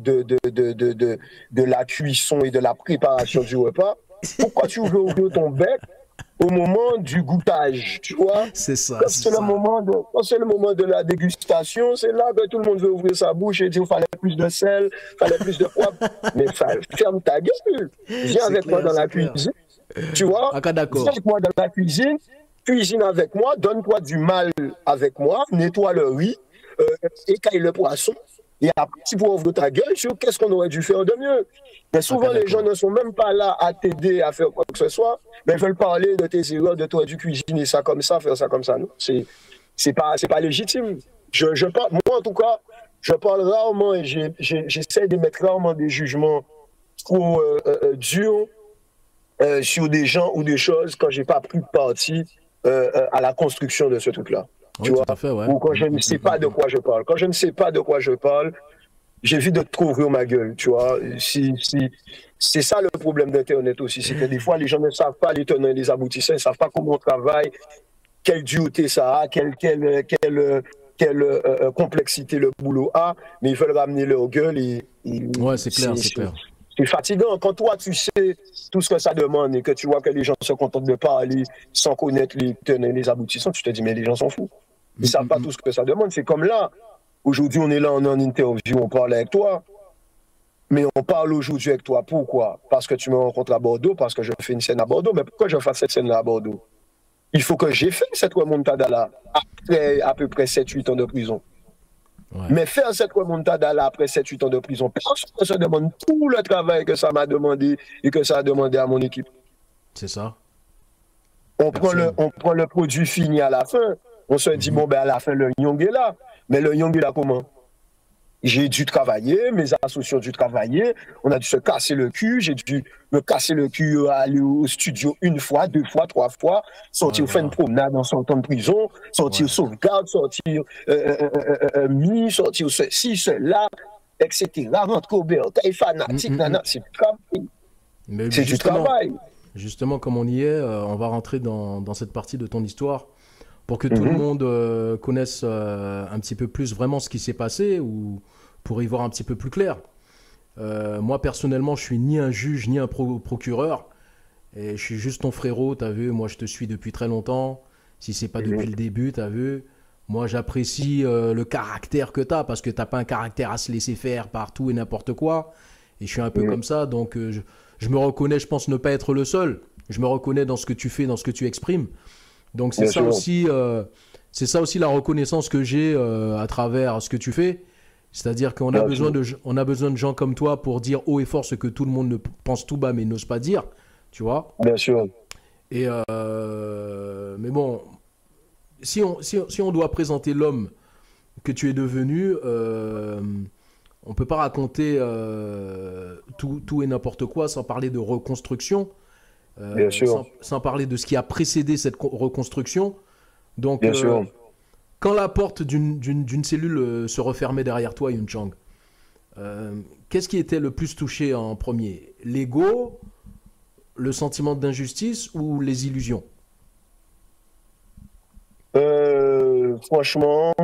de la cuisson et de la préparation du repas. Pourquoi tu veux ouvrir ton bec au moment du goûtage, tu vois? C'est ça, Quand c'est c'est le ça. moment quand c'est le moment de la dégustation, c'est là que tout le monde veut ouvrir sa bouche et dire il fallait plus de sel, il fallait plus de poivre. Mais ferme ta gueule. Viens C'est avec moi clair, dans c'est la clair. cuisine, tu vois? Ah, Viens d'accord. avec moi dans la cuisine, cuisine avec moi, donne-toi du mal avec moi, nettoie le riz, écaille le poisson. Et après, tu pourras ouvrir ta gueule sur qu'est-ce qu'on aurait dû faire de mieux. Mais Ah, souvent, les gens d'accord. ne sont même pas là à t'aider à faire quoi que ce soit, mais ils veulent parler de tes erreurs, de toi, du cuisiner ça comme ça, faire ça comme ça. Non, c'est pas légitime. Moi, en tout cas, je parle rarement et j'essaie de mettre rarement des jugements trop durs sur des gens ou des choses quand j'ai pas pris parti à la construction de ce truc-là. Tu Oui, tout vois? à fait, ouais. Ou quand je ne sais pas de quoi je parle. Quand je ne sais pas de quoi je parle, j'évite de trop ouvrir ma gueule, tu vois. C'est ça le problème d'Internet aussi, c'est que des fois, les gens ne savent pas les tenants et les aboutissants, ils ne savent pas comment on travaille, quelle dureté ça a, quelle complexité le boulot a, mais ils veulent ramener leur gueule et Ouais, c'est clair, c'est clair. c'est fatigant. Quand toi, tu sais tout ce que ça demande et que tu vois que les gens se contentent de parler sans connaître les tenants et les aboutissants, tu te dis, mais les gens s'en foutent. Ils ne savent pas tout ce que ça demande. C'est comme là. Aujourd'hui, on est là, on est en interview, on parle avec toi. Mais on parle aujourd'hui avec toi. Pourquoi? Parce que tu me rencontres à Bordeaux, parce que je fais une scène à Bordeaux. Mais pourquoi je fais cette scène-là à Bordeaux? Il faut que j'ai fait cette remontada-là après à peu près 7-8 ans de prison. Ouais, Mais faire cette remontada-là après 7-8 ans de prison, personne ne se demande tout le travail que ça m'a demandé et que ça a demandé à mon équipe. c'est ça. On Personne. prend le produit fini à la fin. On se dit, bon, ben à la fin, le Young est là. Mais le Young est là comment? J'ai dû travailler, mes associés ont dû travailler, on a dû se casser le cul, j'ai dû me casser le cul, aller au studio une fois, deux fois, trois fois, Ouais, sortir faire une voilà. promenade en sortant de prison, sortir Ouais. sauvegarde, sortir sortir ceci, cela, etc. Rentrer au BRT, fanatique, nana, c'est du travail. Mais C'est du travail. justement, comme on y est, on va rentrer dans cette partie de ton histoire pour que tout le Mhm. monde connaisse un petit peu plus vraiment ce qui s'est passé ou pour y voir un petit peu plus clair. Moi, personnellement, je suis ni un juge ni un procureur et je suis juste ton frérot, t'as vu, moi je te suis depuis très longtemps. Si c'est pas depuis Mhm. le début, t'as vu. Moi, j'apprécie le caractère que t'as parce que t'as pas un caractère à se laisser faire partout et n'importe quoi. Et je suis un peu Mhm. comme ça, donc je me reconnais, je pense ne pas être le seul. Je me reconnais dans ce que tu fais, dans ce que tu exprimes. Donc Bien sûr. c'est ça aussi la reconnaissance que j'ai à travers ce que tu fais. C'est-à-dire qu'on a Bien besoin sûr. on a besoin de gens comme toi pour dire haut et fort ce que tout le monde ne pense tout bas mais n'ose pas dire, tu vois. Bien sûr. Et mais bon, si on doit présenter l'homme que tu es devenu, on peut pas raconter tout et n'importe quoi sans parler de reconstruction, Bien sûr. sans parler de ce qui a précédé cette reconstruction. Donc, Bien sûr. quand la porte d'une cellule se refermait derrière toi, Yun Chang, qu'est-ce qui était le plus touché en premier? L'ego, le sentiment d'injustice ou les illusions? Franchement,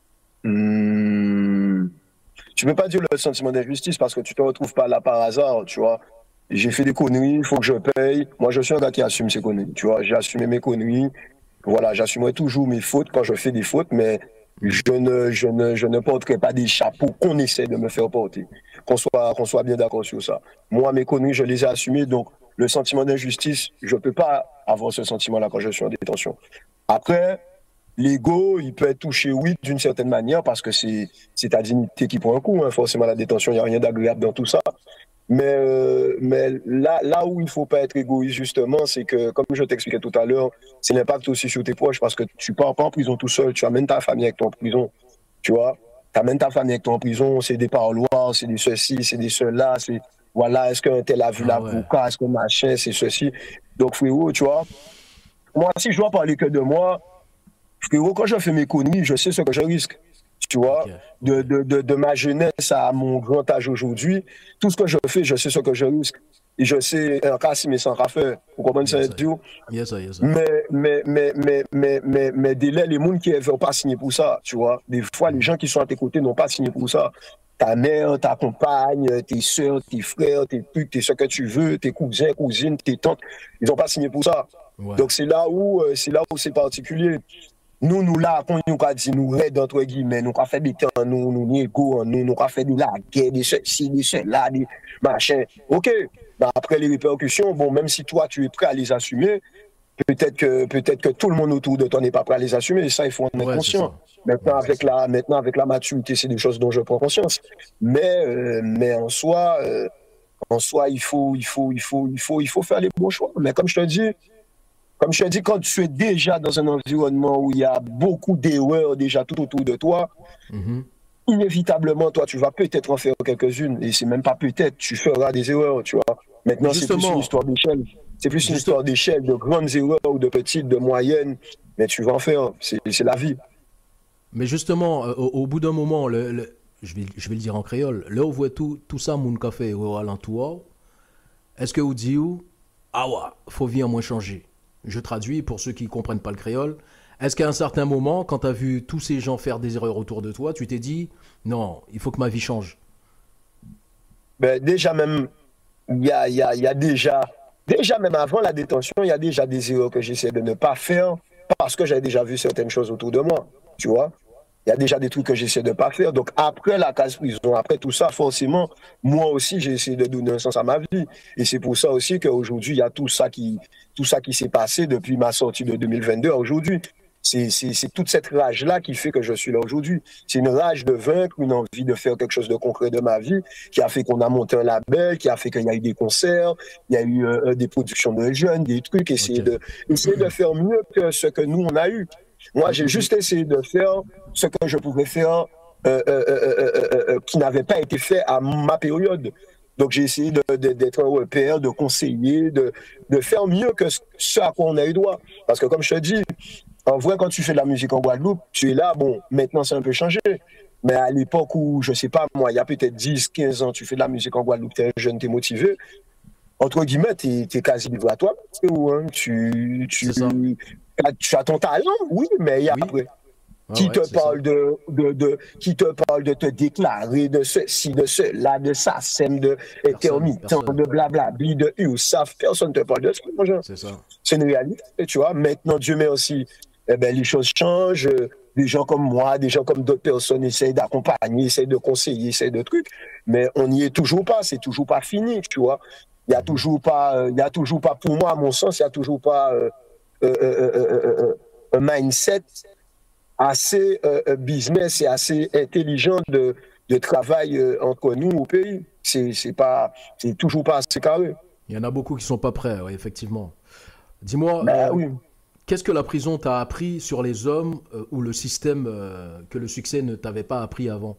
hmm, tu peux pas dire le sentiment d'injustice parce que tu te retrouves pas là par hasard, tu vois. J'ai fait des conneries, il faut que je paye. Moi, je suis un gars qui assume ses conneries, tu vois. J'ai assumé mes conneries. Voilà, j'assumerai toujours mes fautes quand je fais des fautes, mais je ne porterai pas des chapeaux qu'on essaie de me faire porter. Qu'on soit bien d'accord sur ça. Moi, mes conneries, je les ai assumées, donc le sentiment d'injustice, je peux pas avoir ce sentiment-là quand je suis en détention. Après, l'ego, il peut être touché, oui, d'une certaine manière, parce que c'est ta dignité qui prend un coup, hein. Forcément, la détention, il n'y a rien d'agréable dans tout ça. Mais là où il ne faut pas être égoïste, justement, c'est que, comme je t'expliquais tout à l'heure, c'est l'impact aussi sur tes proches, parce que tu ne pars pas en prison tout seul, tu amènes ta famille avec toi en prison, tu vois. Tu amènes ta famille avec toi en prison, c'est des parloirs, c'est des ceci, c'est des cela, c'est, voilà, est-ce qu'un tel a vu l'avocat, est-ce que machin, c'est ceci. Donc, frérot, tu vois, moi, si je dois parler que de moi, frérot, quand je fais mes conneries, je sais ce que je risque. Tu vois, de ma jeunesse à mon grand âge aujourd'hui, tout ce que je fais, je sais ce que je risque. Et je sais, un cas si mais sans faire. Vous comprenez ça, Dieu? Mais dès les gens qui ne veulent pas signer pour ça, tu vois. Des fois, les gens qui sont à tes côtés n'ont pas signé pour ça. Ta mère, ta compagne, tes soeurs, tes frères, tes putes, tes ce que tu veux, tes cousins, cousines, tes tantes, ils n'ont pas signé pour ça. Ouais. Donc c'est là où c'est particulier. Nous là, quand nous avons dit nous raides entre guillemets, nous avons fait des temps, nous égaux, nous avons fait de la guerre, des ceci, des cela, des machins. Ok, bah, après les répercussions, bon, même si toi tu es prêt à les assumer, peut-être que tout le monde autour de toi n'est pas prêt à les assumer, et ça, il faut en être conscient. Maintenant, avec la maturité, c'est des choses dont je prends conscience. Mais en soi, il faut faire les bons choix. Mais comme je te dis, quand tu es déjà dans un environnement où il y a beaucoup d'erreurs déjà tout autour de toi, inévitablement, toi, tu vas peut-être en faire quelques-unes. Et c'est même pas peut-être, tu feras des erreurs, tu vois. Maintenant, c'est plus une histoire d'échelle. C'est plus une histoire d'échelle, de grandes erreurs ou de petites, de moyennes. Mais tu vas en faire, c'est la vie. Mais justement, au bout d'un moment, je vais le dire en créole, là où vous voyez tout ça, mon café au alentour, est-ce que vous dites, ah ouais, faut bien moins changer? Je traduis pour ceux qui ne comprennent pas le créole. Est-ce qu'à un certain moment, quand tu as vu tous ces gens faire des erreurs autour de toi, tu t'es dit, non, il faut que ma vie change? Ben, déjà même, il y a déjà même avant la détention, il y a déjà des erreurs que j'essaie de ne pas faire parce que j'ai déjà vu certaines choses autour de moi, tu vois. Il y a déjà des trucs que j'essaie de ne pas faire. Donc, après la case prison, après tout ça, forcément, moi aussi, j'ai essayé de donner un sens à ma vie. Et c'est pour ça aussi qu'aujourd'hui, il y a tout ça qui s'est passé depuis ma sortie de 2022 à aujourd'hui. C'est toute cette rage-là qui fait que je suis là aujourd'hui. C'est une rage de vaincre, une envie de faire quelque chose de concret de ma vie, qui a fait qu'on a monté un label, qui a fait qu'il y a eu des concerts, il y a eu des productions de jeunes, des trucs, essayer de faire mieux que ce que nous, on a eu. Moi, j'ai juste essayé de faire ce que je pouvais faire qui n'avait pas été fait à ma période. Donc, j'ai essayé d'être un repère, de conseiller, de faire mieux que ce à quoi on a eu droit. Parce que, comme je te dis, en vrai, quand tu fais de la musique en Guadeloupe, tu es là, bon, maintenant, c'est un peu changé. Mais à l'époque où, je sais pas, moi, il y a peut-être 10, 15 ans, tu fais de la musique en Guadeloupe, tu es jeune, tu es motivé. Entre guillemets, tu es quasi libre à toi. Hein? Tu as ton talent, oui, mais il y a après. Qui te parle de te déclarer de ceci, de cela, de ça, de intermittent, de blablabli, de USAF. Personne ne te parle de ça. C'est une réalité, tu vois. Maintenant, Dieu merci, eh ben, les choses changent. Des gens comme moi, des gens comme d'autres personnes essayent d'accompagner, essayent de conseiller, essayent de trucs. Mais on n'y est toujours pas, c'est toujours pas fini, tu vois. Il n'y a toujours pas, pour moi, à mon sens, il n'y a toujours pas un mindset assez business et assez intelligent de travail entre nous au pays. C'est toujours pas assez carré. Il y en a beaucoup qui sont pas prêts, ouais, effectivement. Dis-moi, oui. Qu'est-ce que la prison t'a appris sur les hommes ou le système que le succès ne t'avait pas appris avant?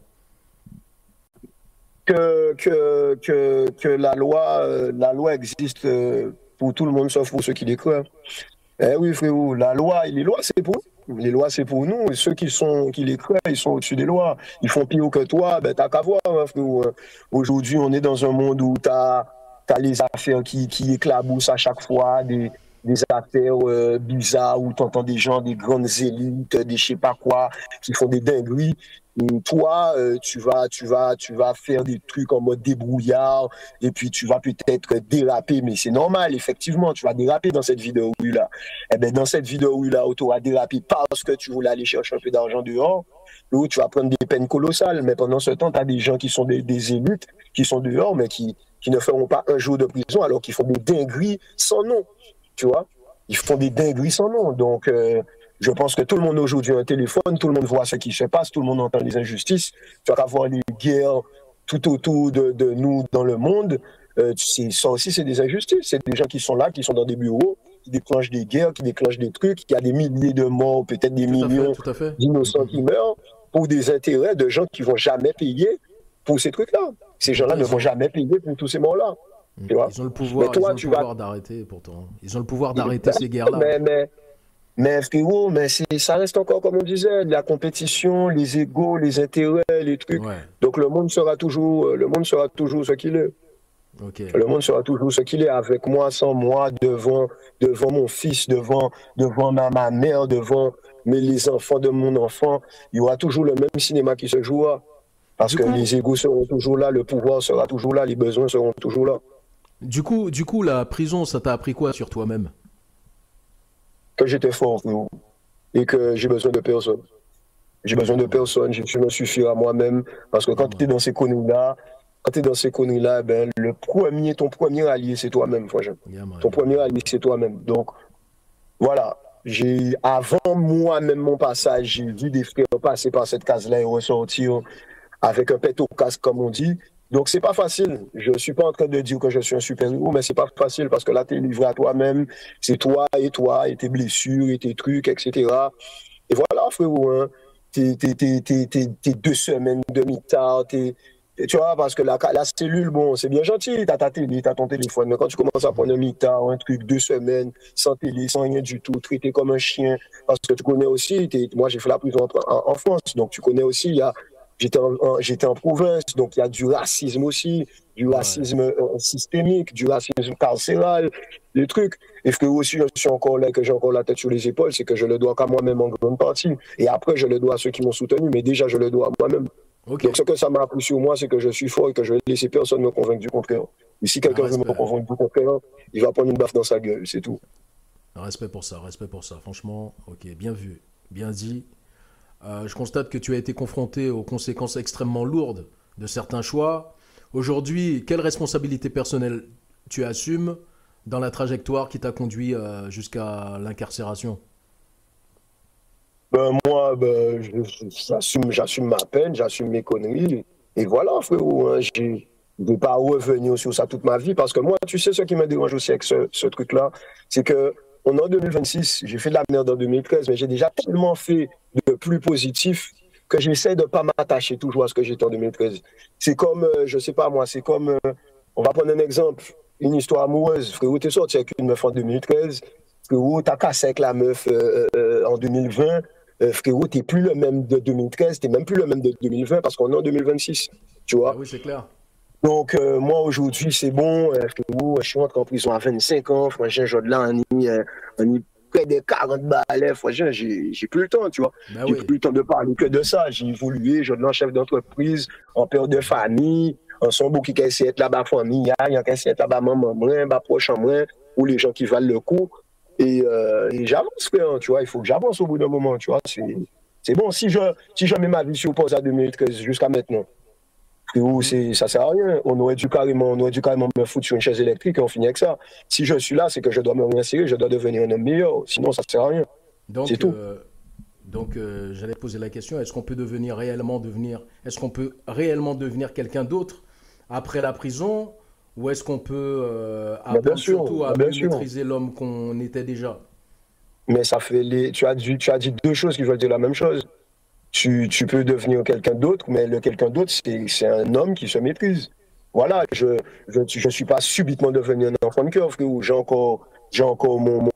Que la loi existe pour tout le monde sauf pour ceux qui les croient. Eh oui, frérot, les lois, c'est pour nous. Les lois, c'est pour nous. Et ceux qui les croient, ils sont au-dessus des lois. Ils font pire que toi, ben t'as qu'à voir, hein, frérot. Aujourd'hui, on est dans un monde où t'as les affaires qui éclaboussent à chaque fois, des des affaires bizarres où tu entends des gens, des grandes élites, des je sais pas quoi, qui font des dingueries. Toi, tu vas faire des trucs en mode débrouillard et puis tu vas peut-être déraper, mais c'est normal, effectivement, tu vas déraper dans cette vie de rue-là. Eh bien, dans cette vie de rue-là où tu vas déraper parce que tu voulais aller chercher un peu d'argent dehors, où tu vas prendre des peines colossales, mais pendant ce temps, tu as des gens qui sont des élites, qui sont dehors, mais qui ne feront pas un jour de prison alors qu'ils font des dingueries sans nom, tu vois. Ils font des dingueries sans nom, donc... je pense que tout le monde aujourd'hui a un téléphone, tout le monde voit ce qui se passe, tout le monde entend les injustices. Tu vas voir les guerres tout autour de nous dans le monde. Ça aussi, c'est des injustices. C'est des gens qui sont là, qui sont dans des bureaux, qui déclenchent des guerres, qui déclenchent des trucs. Il y a des milliers de morts, peut-être des millions d'innocents qui meurent pour des intérêts de gens qui ne vont jamais payer pour ces trucs-là. Ces gens-là ne vont jamais payer pour tous ces morts-là. Ils ont le pouvoir d'arrêter, pourtant. Ils ont le pouvoir d'arrêter ces guerres-là. Mais frérot, ça reste encore, comme on disait, la compétition, les égos, les intérêts, les trucs. Ouais. Donc le monde sera toujours ce qu'il est. Okay. Le monde sera toujours ce qu'il est, avec moi, sans moi, devant mon fils, devant ma mère, devant les enfants de mon enfant. Il y aura toujours le même cinéma qui se jouera. Parce que les égos seront toujours là, le pouvoir sera toujours là, les besoins seront toujours là. Du coup, la prison, ça t'a appris quoi sur toi-même? Que j'étais fort, frérot, et que j'ai besoin de personne. J'ai besoin de personne, je me suffis à moi-même, parce que quand tu es dans ces conneries-là, ben, ton premier allié, c'est toi-même, frère. Ton premier allié, c'est toi-même. Donc, voilà. Avant moi-même mon passage, j'ai vu des frères passer par cette case-là et ressortir avec un pet au casque, comme on dit. Donc, c'est pas facile. Je ne suis pas en train de dire que je suis un super-héros, mais c'est pas facile parce que là, tu es livré à toi-même. C'est toi, et tes blessures, et tes trucs, etc. Et voilà, frérot, hein. T'es 2 semaines demi-tard, tu vois, parce que la cellule, bon, c'est bien gentil, t'as ta télé, t'as ton téléphone, mais quand tu commences à prendre un mi-tard, un truc, 2 semaines, sans télé, sans rien du tout, traité comme un chien, parce que tu connais aussi, moi j'ai fait la prison en France, donc tu connais aussi, j'étais en province, donc il y a du racisme aussi, du racisme systémique, du racisme carcéral, des trucs. Et que aussi je suis encore là, que j'ai encore la tête sur les épaules, c'est que je le dois qu'à moi-même en grande partie. Et après, je le dois à ceux qui m'ont soutenu, mais déjà, je le dois à moi-même. Okay. Donc ce que ça m'a appris sur moi, c'est que je suis fort et que je vais laisser personne me convaincre du contraire. Et si quelqu'un veut me convaincre du contraire, il va prendre une baffe dans sa gueule, c'est tout. Respect pour ça. Franchement, ok, bien vu, bien dit. Je constate que tu as été confronté aux conséquences extrêmement lourdes de certains choix. Aujourd'hui, quelle responsabilité personnelle tu assumes dans la trajectoire qui t'a conduit jusqu'à l'incarcération? Moi, j'assume ma peine, j'assume mes conneries. Et voilà, frérot, hein, je ne vais pas revenir sur ça toute ma vie parce que moi, tu sais, ce qui me dérange aussi avec ce truc-là, c'est qu'on est en 2026, j'ai fait de la merde en 2013, mais j'ai déjà tellement fait de plus positif que j'essaie de ne pas m'attacher toujours à ce que j'étais en 2013. C'est comme, je sais pas moi, c'est comme, on va prendre un exemple, une histoire amoureuse. Frérot, t'es sorti avec une meuf en 2013, frérot, t'as cassé avec la meuf en 2020, frérot, t'es plus le même de 2013, t'es même plus le même de 2020 parce qu'on est en 2026, tu vois. Ah oui, c'est clair. Donc, moi, aujourd'hui, c'est bon, frérot, je suis rentré en prison à 25 ans, franchement, j'ai de là, on y près des 40 balais, franchement, j'ai plus le temps, tu vois. Bah j'ai plus le temps de parler que de ça. J'ai évolué, j'ai de là, chef d'entreprise, en père de famille, en son beau qui essaie d'être là-bas, famille, il y a qui essaie d'être là-bas, maman, moi, proche en moi, ou les gens qui valent le coup. Et j'avance, frère, tu vois, il faut que j'avance au bout d'un moment, tu vois. C'est bon, si je mets ma vie sur pause à 2013 jusqu'à maintenant, ça sert à rien. On aurait dû carrément me foutre sur une chaise électrique et on finit avec ça. Si je suis là, c'est que je dois me réinsérer, je dois devenir un homme meilleur. Sinon, ça sert à rien. C'est tout. Donc, j'allais poser la question, est-ce qu'on peut réellement devenir quelqu'un d'autre après la prison, ou est-ce qu'on peut apprendre surtout à mieux maîtriser l'homme qu'on était déjà? Mais ça fait tu as dit 2 choses qui veulent dire la même chose. Tu peux devenir quelqu'un d'autre, mais le quelqu'un d'autre, c'est un homme qui se maîtrise. Voilà, je suis pas subitement devenu un enfant de cœur, frérot. J'ai encore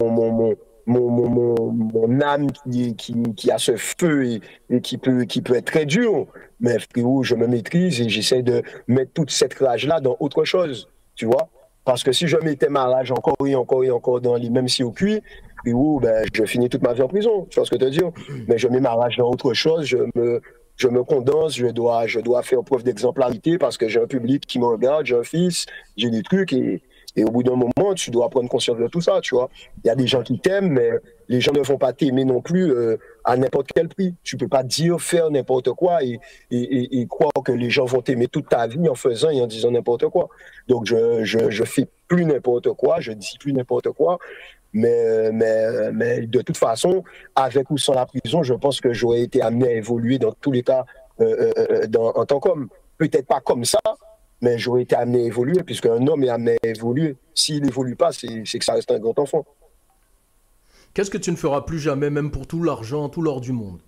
mon âme qui a ce feu et qui peut être très dur. Mais frérot, je me maîtrise et j'essaie de mettre toute cette rage-là dans autre chose, tu vois. Parce que si je mettais ma rage encore et encore et encore dans les mêmes circuits, frérot, ben, je finis toute ma vie en prison. Tu vois ce que je veux dire? Mais je mets ma rage dans autre chose, je me condense, je dois faire preuve d'exemplarité parce que j'ai un public qui me regarde, j'ai un fils, j'ai des trucs et au bout d'un moment, tu dois prendre conscience de tout ça, tu vois. Il y a des gens qui t'aiment, mais les gens ne vont pas t'aimer non plus à n'importe quel prix. Tu peux pas dire, faire n'importe quoi et croire que les gens vont t'aimer toute ta vie en faisant et en disant n'importe quoi. Donc, je fais plus n'importe quoi, je dis plus n'importe quoi. Mais de toute façon, avec ou sans la prison, je pense que j'aurais été amené à évoluer dans tous les cas en tant qu'homme. Peut-être pas comme ça, mais j'aurais été amené à évoluer, puisque un homme est amené à évoluer. S'il n'évolue pas, c'est que ça reste un grand enfant. Qu'est-ce que tu ne feras plus jamais, même pour tout l'argent, tout l'or du monde?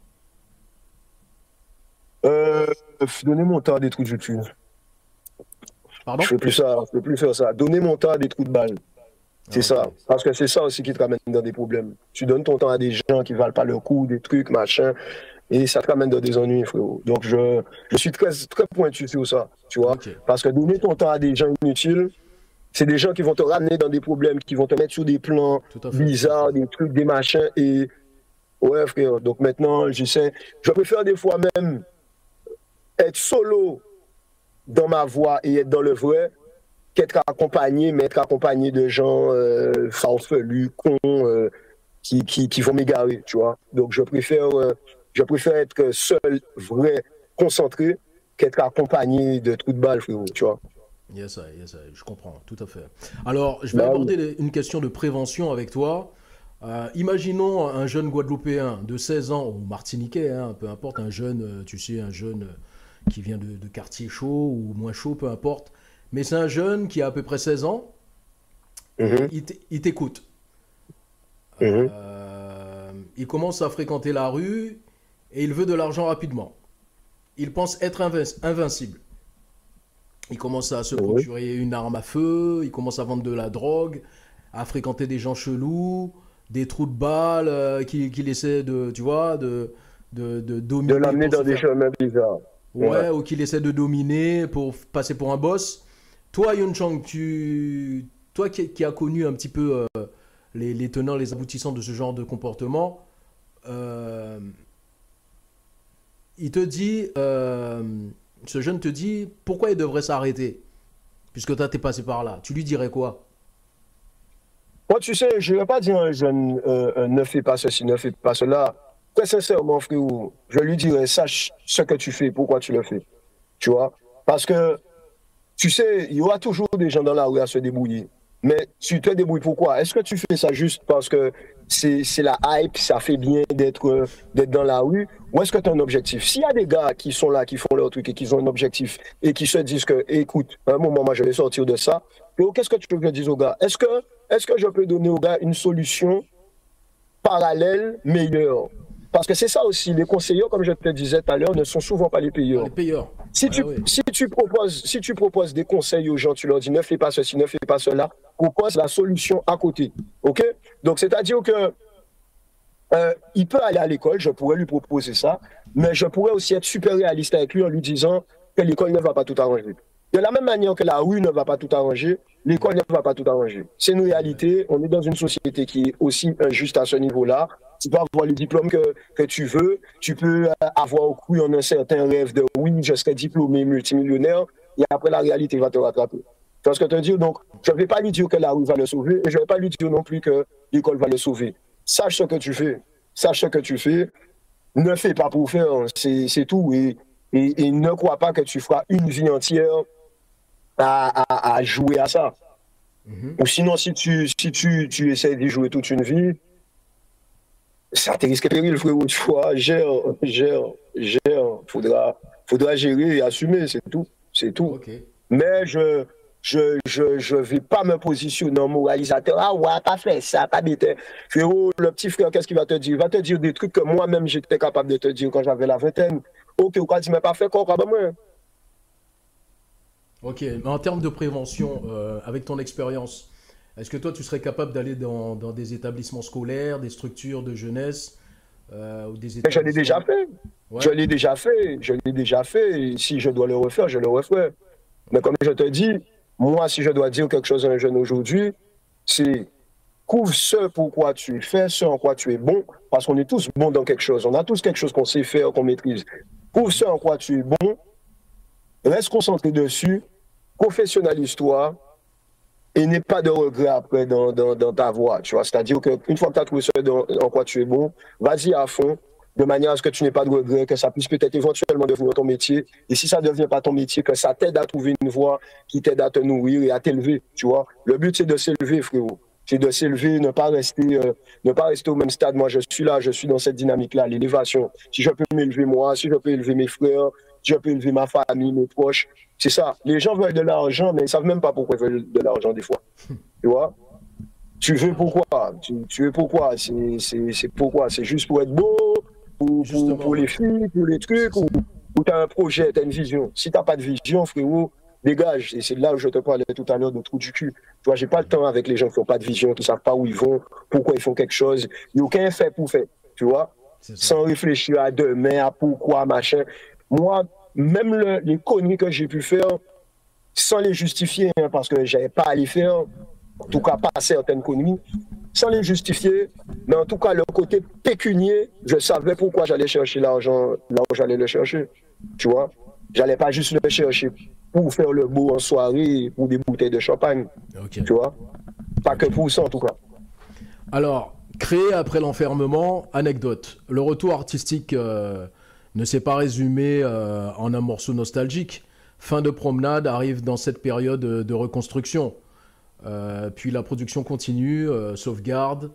Donner mon temps à des trous de YouTube. Pardon? Je fais plus faire ça. Donner mon temps à des trous de balles. C'est ça. Ok. Parce que c'est ça aussi qui te ramène dans des problèmes. Tu donnes ton temps à des gens qui valent pas le coup, des trucs, machin, et ça te ramène dans des ennuis, frérot. Donc je suis très, très pointu sur ça, tu vois. Ok. Parce que donner ton temps à des gens inutiles, c'est des gens qui vont te ramener dans des problèmes, qui vont te mettre sur des plans Tout à fait. bizarres, des trucs, des machins, et ouais, frère. Donc maintenant, je préfère des fois même être solo dans ma voie et être dans le vrai, qu'être accompagné, mais être accompagné de gens farfelus, cons, qui vont m'égarer, tu vois. Donc je préfère être seul, vrai, concentré, qu'être accompagné de trous de balles, frérot, tu vois. Yes, je comprends, tout à fait. Alors, je vais Bah, aborder une question de prévention avec toi. Imaginons un jeune Guadeloupéen de 16 ans, ou Martiniquais, hein, peu importe, un jeune, tu sais, un jeune qui vient de quartier chaud ou moins chaud, peu importe. Mais c'est un jeune qui a à peu près 16 ans, mhm, il t'écoute. mhm, Il commence à fréquenter la rue et il veut de l'argent rapidement. Il pense être invincible. Il commence à se oui. procurer une arme à feu, il commence à vendre de la drogue, à fréquenter des gens chelous, des trous de balles qu'il essaie de, tu vois, de De dominer l'amener pour se dans des faire. chemins bizarres. Ouais. Ouais, ou qu'il essaie de dominer pour passer pour un boss. Toi, Yun Chang, toi qui as connu un petit peu les tenants, les aboutissants de ce genre de comportement, euh, il te dit, ce jeune te dit, pourquoi il devrait s'arrêter, puisque toi, t'es passé par là. Tu lui dirais quoi? Moi, tu sais, je ne vais pas dire à un jeune ne fais pas ceci, ne fais pas cela. Très sincèrement, frérot, je lui dirais sache ce que tu fais, pourquoi tu le fais. Tu vois? Parce que, tu sais, il y aura toujours des gens dans la rue à se débrouiller. Mais tu te débrouilles pourquoi? Est-ce que tu fais ça juste parce que c'est la hype, ça fait bien d'être dans la rue? Ou est-ce que tu as un objectif? S'il y a des gars qui sont là, qui font leur truc et qui ont un objectif et qui se disent que, écoute, à un moment, moi, je vais sortir de ça, qu'est-ce que tu veux que je dise aux gars? Est-ce que je peux donner aux gars une solution parallèle meilleure? Parce que c'est ça aussi, les conseillers, comme je te disais tout à l'heure, ne sont souvent pas les Ah, payeurs. les payeurs. Si Ouais, tu, ouais. si tu proposes des conseils aux gens, tu leur dis ne fais pas ceci, ne fais pas cela, propose la solution à côté. OK? Donc, c'est-à-dire que il peut aller à l'école, je pourrais lui proposer ça, mais je pourrais aussi être super réaliste avec lui en lui disant que l'école ne va pas tout arranger. De la même manière que la rue ne va pas tout arranger, l'école ne va pas tout arranger. C'est une réalité, on est dans une société qui est aussi injuste à ce niveau-là. Tu peux avoir le diplôme que tu veux, tu peux avoir cru en un certain rêve de oui, je serai diplômé multimillionnaire, et après la réalité va te rattraper. Tu vois ce que je veux dire? Donc, je ne vais pas lui dire que la rue va le sauver, et je ne vais pas lui dire non plus que l'école va le sauver. Sache ce que tu fais. Sache ce que tu fais. Ne fais pas pour faire, c'est tout. Et ne crois pas que tu feras une vie entière à jouer à ça. Mhm. Ou sinon, si tu essaies d'y jouer toute une vie, ça te risque péril, frérot. Tu vois, gère. Faudra gérer et assumer, c'est tout. C'est tout. Ok. Mais je vais pas me positionner en moralisateur. Ah ouais, pas fait ça, pas bête. Frérot, le petit frère, qu'est-ce qu'il va te dire? Il va te dire des trucs que moi-même j'étais capable de te dire quand j'avais la vingtaine. Ok, ou quand tu m'as pas fait quoi, bah moi. Ok, mais en termes de prévention, avec ton expérience, est-ce que toi tu serais capable d'aller dans des établissements scolaires, des structures de jeunesse ou des Mais je l'ai déjà établissements... fait. Je Ouais, l'ai déjà fait. Je l'ai déjà fait. Et si je dois le refaire, je le referai. Mais comme je te dis, moi, si je dois dire quelque chose à un jeune aujourd'hui, c'est couvre ce pourquoi tu es fait, ce en quoi tu es bon, parce qu'on est tous bons dans quelque chose. On a tous quelque chose qu'on sait faire, qu'on maîtrise. Couvre ce en quoi tu es bon, reste concentré dessus, professionnalise-toi et n'aie pas de regret après dans ta voie. Tu vois? C'est-à-dire qu'une fois que tu as trouvé ce en quoi tu es bon, vas-y à fond, de manière à ce que tu n'aies pas de regret, que ça puisse peut-être éventuellement devenir ton métier. Et si ça ne devient pas ton métier, que ça t'aide à trouver une voie qui t'aide à te nourrir et à t'élever. Tu vois? Le but, c'est de s'élever, frérot. C'est de s'élever, ne pas rester au même stade. Moi, je suis là, je suis dans cette dynamique-là, l'élévation. Si je peux m'élever moi, si je peux élever mes frères, si je peux élever ma famille, mes proches, c'est ça. Les gens veulent de l'argent, mais ils ne savent même pas pourquoi ils veulent de l'argent des fois. Tu vois? Tu veux pourquoi? Tu veux pourquoi? C'est pourquoi? C'est juste pour être beau, pour les filles, pour les trucs, ou tu as un projet, tu as une vision. Si tu n'as pas de vision, frérot, dégage. Et c'est là où je te parlais tout à l'heure de trou du cul. Tu vois, j'ai pas le temps avec les gens qui n'ont pas de vision, qui ne savent pas où ils vont, pourquoi ils font quelque chose. Il n'y a aucun fait pour faire, tu vois, sans réfléchir à demain, à pourquoi, machin. Moi, même les conneries que j'ai pu faire, sans les justifier, hein, parce que je n'avais pas à les faire, en tout cas pas certaines conneries, sans les justifier, mais en tout cas le côté pécunier, je savais pourquoi j'allais chercher l'argent là où j'allais le chercher, tu vois. J'allais pas juste le chercher pour faire le beau en soirée, pour des bouteilles de champagne, tu vois. Pas que pour ça en tout cas. Alors, créé après l'enfermement, anecdote. Le retour artistique ne s'est pas résumé en un morceau nostalgique. Fin de promenade arrive dans cette période de reconstruction. Puis la production continue, sauvegarde,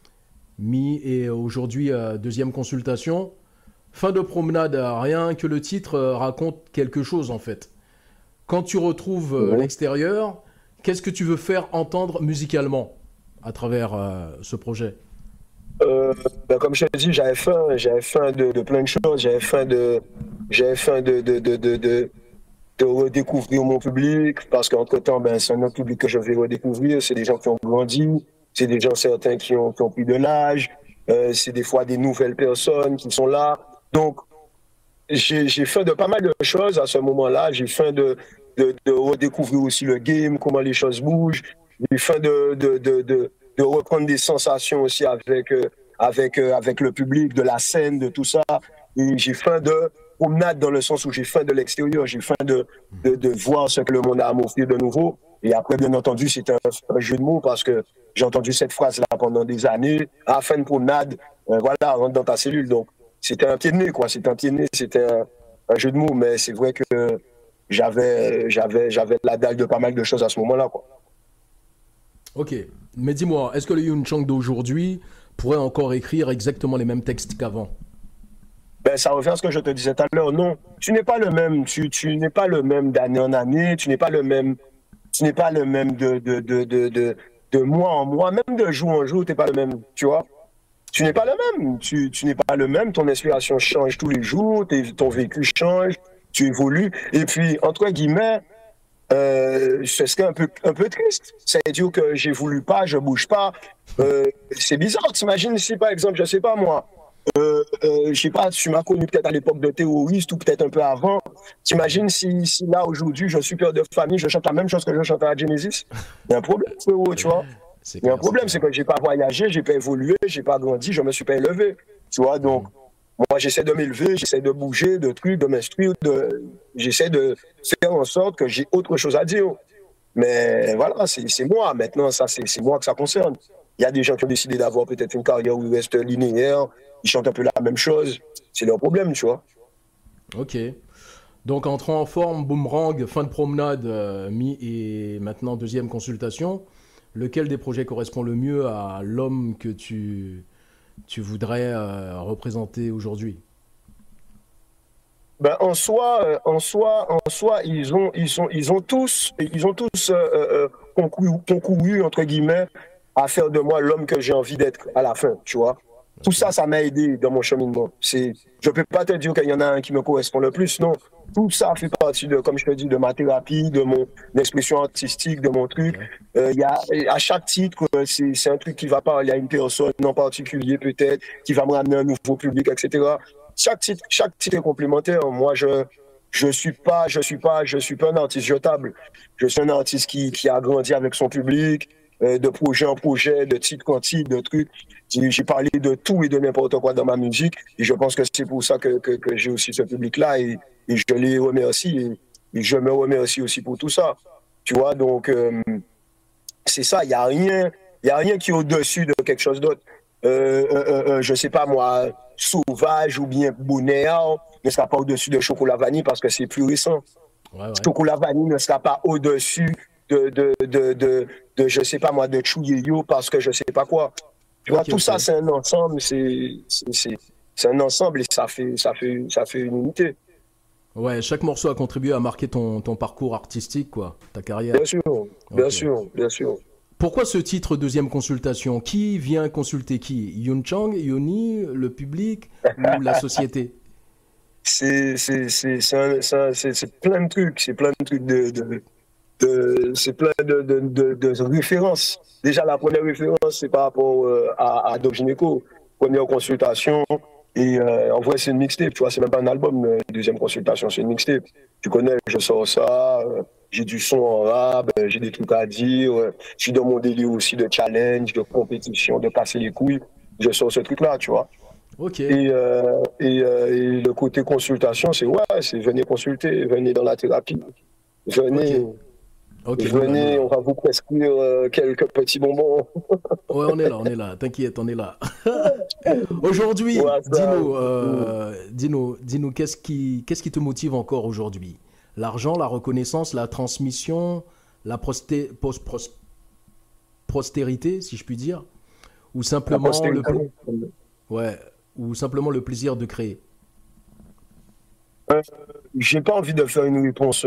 et aujourd'hui deuxième consultation. Fin de promenade, rien que le titre raconte quelque chose en fait. Quand tu retrouves l'extérieur, qu'est-ce que tu veux faire entendre musicalement à travers ce projet? Comme je te dis, j'avais faim de plein de choses, j'avais faim de redécouvrir mon public, parce qu'entre-temps, c'est un autre public que je vais redécouvrir, c'est des gens qui ont grandi, c'est des gens certains qui ont pris de l'âge, c'est des fois des nouvelles personnes qui sont là. Donc, j'ai faim de pas mal de choses à ce moment-là, j'ai faim de redécouvrir aussi le game, comment les choses bougent, j'ai faim de reprendre des sensations aussi avec le public, de la scène, de tout ça, et j'ai faim de promenade dans le sens où j'ai faim de l'extérieur, j'ai faim de voir ce que le monde a à m'offrir de nouveau. Et après, bien entendu, c'est un jeu de mots parce que j'ai entendu cette phrase-là pendant des années. À la fin de promenade, voilà, rentre dans ta cellule. Donc, c'était un pied de nez, quoi. C'était un pied de nez, c'était un jeu de mots. Mais c'est vrai que j'avais la dalle de pas mal de choses à ce moment-là, quoi. Ok. Mais dis-moi, est-ce que le Youn Chang d'aujourd'hui pourrait encore écrire exactement les mêmes textes qu'avant? Ça revient à ce que je te disais tout à l'heure. Non, tu n'es pas le même. Tu n'es pas le même d'année en année. Tu n'es pas le même. Tu n'es pas le même de mois en mois, même de jour en jour. Tu n'es pas le même. Tu vois. Tu n'es pas le même. Tu n'es pas le même. Ton inspiration change tous les jours. Ton vécu change. Tu évolues. Et puis entre guillemets, ce serait un peu triste. C'est-à-dire que j'évolue pas, je bouge pas. C'est bizarre. T'imagines si par exemple, je sais pas moi. Je sais pas, tu m'as connu peut-être à l'époque de terroriste ou peut-être un peu avant. T'imagines si là aujourd'hui je suis père de famille, je chante la même chose que je chantais à Genesis? Il y a un problème, frérot, tu vois. Il y a un problème, c'est que j'ai pas voyagé, j'ai pas évolué, j'ai pas grandi, je me suis pas élevé. Tu vois, donc moi j'essaie de m'élever, j'essaie de bouger, de trucs, de m'instruire, j'essaie de faire en sorte que j'ai autre chose à dire. Mais voilà, c'est moi maintenant, ça c'est moi que ça concerne. Il y a des gens qui ont décidé d'avoir peut-être une carrière où ils restent linéaires, ils chantent un peu la même chose. C'est leur problème, tu vois. Ok. Donc, entrant en forme, Boomerang, fin de promenade, et maintenant deuxième consultation. Lequel des projets correspond le mieux à l'homme que tu voudrais représenter aujourd'hui? En soi, ils ont tous concouru, entre guillemets, à faire de moi l'homme que j'ai envie d'être à la fin, tu vois. Tout ça, ça m'a aidé dans mon cheminement. Je peux pas te dire qu'il y en a un qui me correspond le plus, non. Tout ça fait partie comme je te dis, de ma thérapie, de mon expression artistique, de mon truc. À chaque titre, c'est un truc qui va parler à une personne en particulier peut-être, qui va me ramener un nouveau public, etc. Chaque titre est complémentaire. Moi, je je suis pas un artiste jetable. Je suis un artiste qui a grandi avec son public, de projet en projet, de titre en titre, de trucs. J'ai parlé de tout et de n'importe quoi dans ma musique. Et je pense que c'est pour ça que j'ai aussi ce public-là. Et je les remercie. Et je me remercie aussi pour tout ça. Tu vois, donc, c'est ça. Il y a rien qui est au-dessus de quelque chose d'autre. Je sais pas moi, Sauvage ou bien Bonéal ne sera pas au-dessus de Chocolat Vanille parce que c'est plus récent. Ouais, ouais. Chocolat Vanille ne sera pas au-dessus de je sais pas moi, de Chouyeyo parce que je sais pas quoi. Tu vois, tout ça, c'est un ensemble, c'est un ensemble et ça fait une unité. Ouais, chaque morceau a contribué à marquer ton parcours artistique, quoi, ta carrière. Bien sûr, bien sûr, bien sûr. Pourquoi ce titre deuxième consultation? Qui vient consulter qui? Yoon Chang, Yoni, le public ou la société? C'est plein de trucs, c'est plein de trucs c'est plein de références. Déjà, la première référence, c'est par rapport à Doc Gynéco. Première consultation, et en vrai, c'est une mixtape, tu vois, c'est même pas un album, deuxième consultation, c'est une mixtape. Tu connais, je sors ça, j'ai du son en rap, j'ai des trucs à dire, je suis dans mon délire aussi de challenge, de compétition, de passer les couilles. Je sors ce truc-là, tu vois. Ok. Et le côté consultation, c'est ouais, c'est venez consulter, venez dans la thérapie, venez. Okay, venez, on va vous prescrire quelques petits bonbons. Ouais, on est là, t'inquiète, on est là. Aujourd'hui, ouais, dis-nous, qu'est-ce qui te motive encore aujourd'hui? L'argent, la reconnaissance, la transmission, la postérité, si je puis dire, ou simplement ou simplement le plaisir de créer? J'ai pas envie de faire une réponse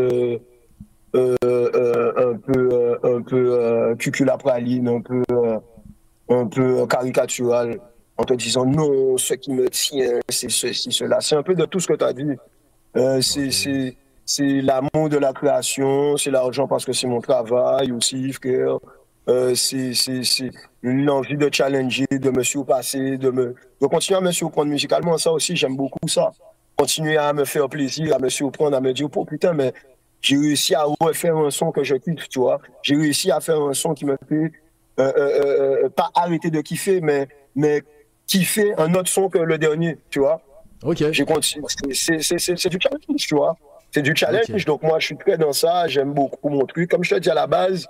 un peu cuculapraline, un peu caricaturale, en te disant non, ce qui me tient, c'est ceci, cela. C'est un peu de tout ce que tu as dit. C'est l'amour de la création, c'est l'argent parce que c'est mon travail aussi, frère. C'est l'envie de challenger, de me surpasser, de continuer à me surprendre musicalement. Ça aussi, j'aime beaucoup ça. Continuer à me faire plaisir, à me surprendre, à me dire, oh putain, mais j'ai réussi à refaire un son que je kiffe, tu vois. J'ai réussi à faire un son qui me fait pas arrêter de kiffer, mais kiffer un autre son que le dernier, tu vois. Ok. J'ai continué. C'est du challenge, tu vois. C'est du challenge, okay. Donc moi je suis très dans ça, j'aime beaucoup mon truc. Comme je te dis à la base,